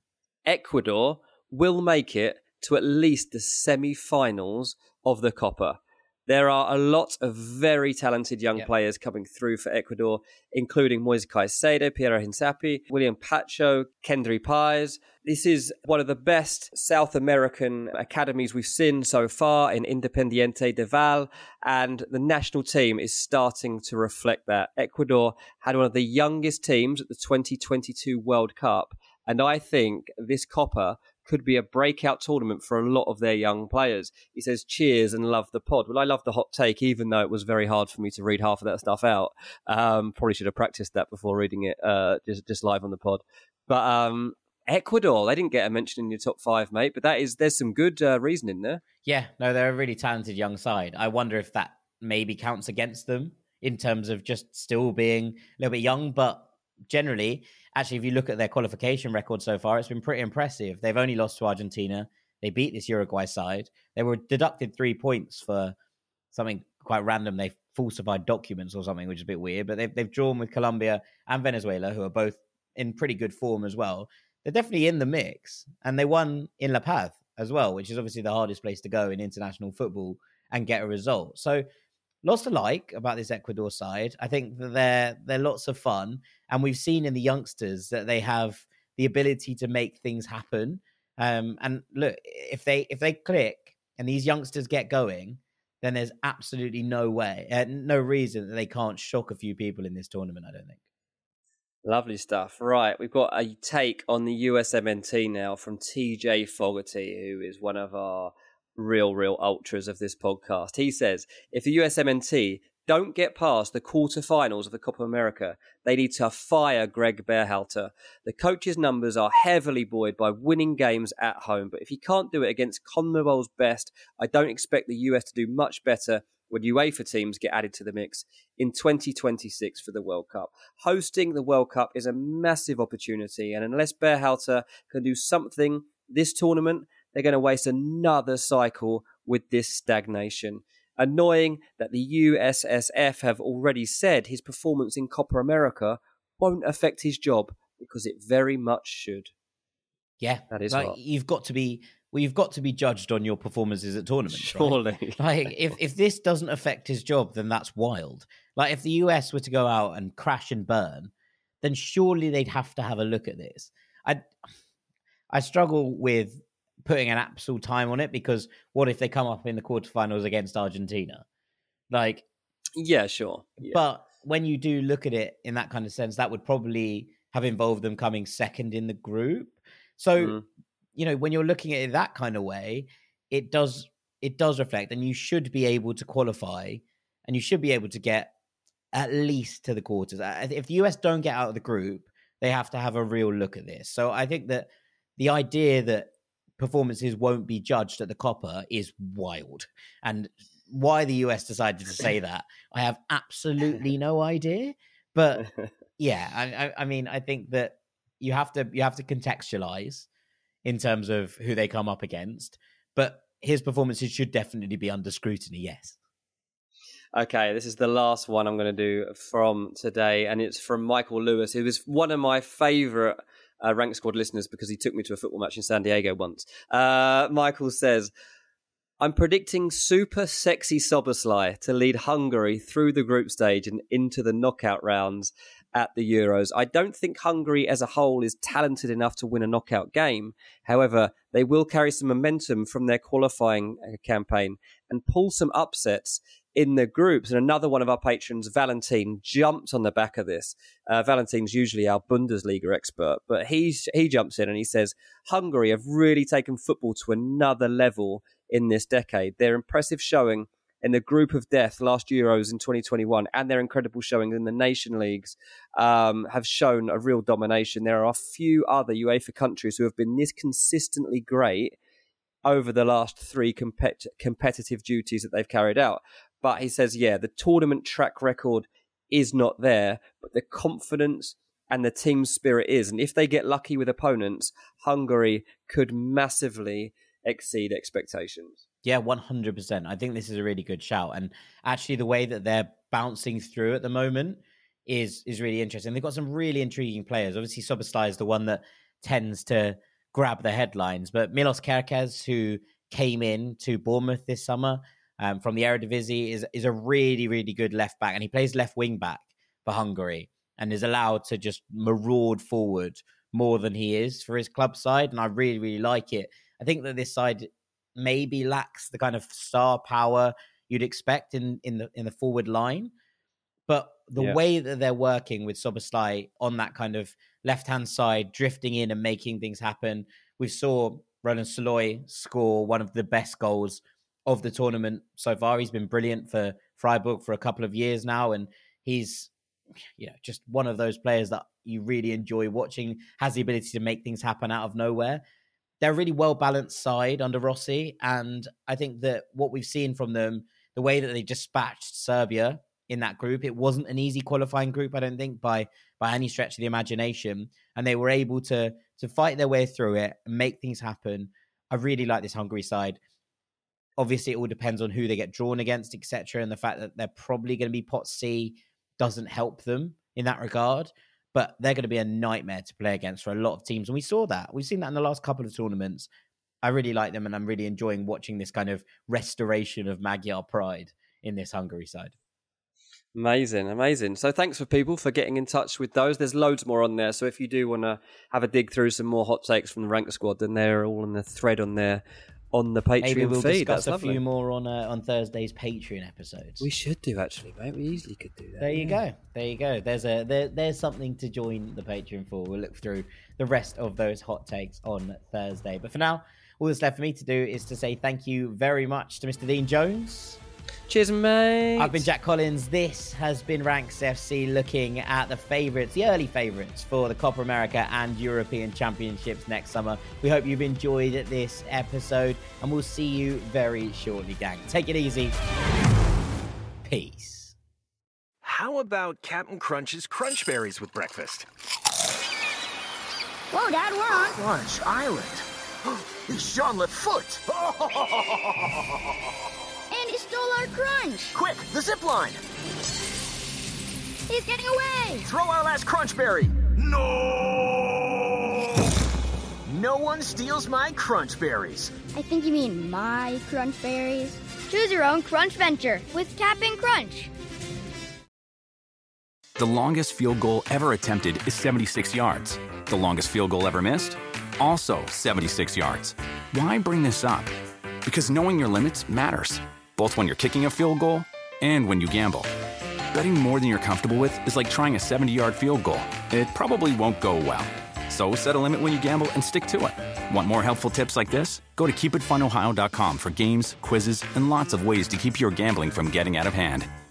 Ecuador will make it to at least the semi-finals of the Copa. There are a lot of very talented young players coming through for Ecuador, including Moise Caicedo, Piero Hincapié, William Pacho, Kendry Páez. This is one of the best South American academies we've seen so far in Independiente del Valle, and the national team is starting to reflect that. Ecuador had one of the youngest teams at the 2022 World Cup, and I think this Copa could be a breakout tournament for a lot of their young players. He says, cheers and love the pod. Well, I love the hot take, even though it was very hard for me to read half of that stuff out. Probably should have practiced that before reading it just live on the pod. But Ecuador, they didn't get a mention in your top 5, mate, but there's some good reasoning there. Yeah, no, they're a really talented young side. I wonder if that maybe counts against them in terms of just still being a little bit young, but generally, actually, if you look at their qualification record so far, it's been pretty impressive. They've only lost to Argentina. They beat this Uruguay side. They were deducted 3 points for something quite random. They falsified documents or something, which is a bit weird. But they've drawn with Colombia and Venezuela, who are both in pretty good form as well. They're definitely in the mix. And they won in La Paz as well, which is obviously the hardest place to go in international football and get a result. So lots to like about this Ecuador side. I think that they're lots of fun. And we've seen in the youngsters that they have the ability to make things happen. And look, if they click and these youngsters get going, then there's absolutely no reason that they can't shock a few people in this tournament, I don't think. Lovely stuff. Right, we've got a take on the USMNT now from TJ Fogarty, who is one of our real ultras of this podcast. He says, if the USMNT don't get past the quarterfinals of the Copa America, they need to fire Greg Berhalter. The coach's numbers are heavily buoyed by winning games at home, but if he can't do it against CONMEBOL's best, I don't expect the US to do much better when UEFA teams get added to the mix in 2026 for the World Cup. Hosting the World Cup is a massive opportunity, and unless Berhalter can do something this tournament, they're going to waste another cycle with this stagnation. Annoying that the USSF have already said his performance in Copa America won't affect his job, because it very much should. Yeah, that is like, what you've got to be judged on your performances at tournaments. Surely, right? Like if this doesn't affect his job, then that's wild. Like if the US were to go out and crash and burn, then surely they'd have to have a look at this. I struggle with putting an absolute time on it, because what if they come up in the quarterfinals against Argentina? Like, yeah, sure. Yeah. But when you do look at it in that kind of sense, that would probably have involved them coming second in the group. So, when you're looking at it that kind of way, it does reflect, and you should be able to qualify, and you should be able to get at least to the quarters. If the US don't get out of the group, they have to have a real look at this. So I think that the idea that performances won't be judged at the Copa is wild. And why the US decided to say that, I have absolutely no idea. But yeah, I mean, I think that you have to contextualize in terms of who they come up against. But his performances should definitely be under scrutiny, yes. Okay, this is the last one I'm going to do from today, and it's from Michael Lewis, who was one of my favourite Rank Squad listeners because he took me to a football match in San Diego once. Michael says, I'm predicting super sexy Szoboszlai to lead Hungary through the group stage and into the knockout rounds at the Euros. I don't think Hungary as a whole is talented enough to win a knockout game. However, they will carry some momentum from their qualifying campaign and pull some upsets in the groups. And another one of our patrons, Valentin, jumped on the back of this. Valentin's usually our Bundesliga expert, but he jumps in and he says, Hungary have really taken football to another level in this decade. Their impressive showing in the group of death last Euros in 2021 and their incredible showing in the Nation Leagues have shown a real domination. There are a few other UEFA countries who have been this consistently great over the last three competitive duties that they've carried out. But he says, yeah, the tournament track record is not there, but the confidence and the team spirit is. And if they get lucky with opponents, Hungary could massively exceed expectations. Yeah, 100%. I think this is a really good shout. And actually the way that they're bouncing through at the moment is really interesting. They've got some really intriguing players. Obviously, Szoboszlai is the one that tends to grab the headlines. But Milos Kerkez, who came in to Bournemouth this summer from the Eredivisie, is a really, really good left back. And he plays left wing back for Hungary and is allowed to just maraud forward more than he is for his club side. And I really, really like it. I think that this side maybe lacks the kind of star power you'd expect in the forward line. But the way that they're working with Szoboszlai on that kind of left-hand side, drifting in and making things happen. We saw Roland Soloy score one of the best goals of the tournament so far. He's been brilliant for Freiburg for a couple of years now. And he's just one of those players that you really enjoy watching, has the ability to make things happen out of nowhere. They're a really well-balanced side under Rossi, and I think that what we've seen from them, the way that they dispatched Serbia in that group, it wasn't an easy qualifying group, I don't think, by any stretch of the imagination, and they were able to fight their way through it and make things happen. I really like this Hungary side. Obviously, it all depends on who they get drawn against, etc., and the fact that they're probably going to be Pot C doesn't help them in that regard. But they're going to be a nightmare to play against for a lot of teams. And we saw that. We've seen that in the last couple of tournaments. I really like them, and I'm really enjoying watching this kind of restoration of Magyar pride in this Hungary side. Amazing. So thanks for people for getting in touch with those. There's loads more on there. So if you do want to have a dig through some more hot takes from the Rank Squad, then they're all in the thread on there on the Patreon feed. Maybe we'll discuss That's a few more on Thursday's Patreon episodes. We should do, actually, mate. We easily could do that. There you go. There's something to join the Patreon for. We'll look through the rest of those hot takes on Thursday. But for now, all that's left for me to do is to say thank you very much to Mr. Dean Jones. Cheers, mate. I've been Jack Collins. This has been Ranks FC, looking at the early favourites for the Copa America and European Championships next summer. We hope you've enjoyed this episode, and we'll see you very shortly, gang. Take it easy. Peace. How about Captain Crunch's Crunch Berries with breakfast? Whoa, Dad, we're on Crunch Island. It's Jean-Luc Foot. And he stole our crunch. Quick, the zip line. He's getting away. Throw our last Crunch Berry. No! No one steals my Crunch Berries. I think you mean my Crunch Berries. Choose your own Crunch venture with Cap'n Crunch. The longest field goal ever attempted is 76 yards. The longest field goal ever missed? Also 76 yards. Why bring this up? Because knowing your limits matters, both when you're kicking a field goal and when you gamble. Betting more than you're comfortable with is like trying a 70-yard field goal. It probably won't go well. So set a limit when you gamble and stick to it. Want more helpful tips like this? Go to keepitfunohio.com for games, quizzes, and lots of ways to keep your gambling from getting out of hand.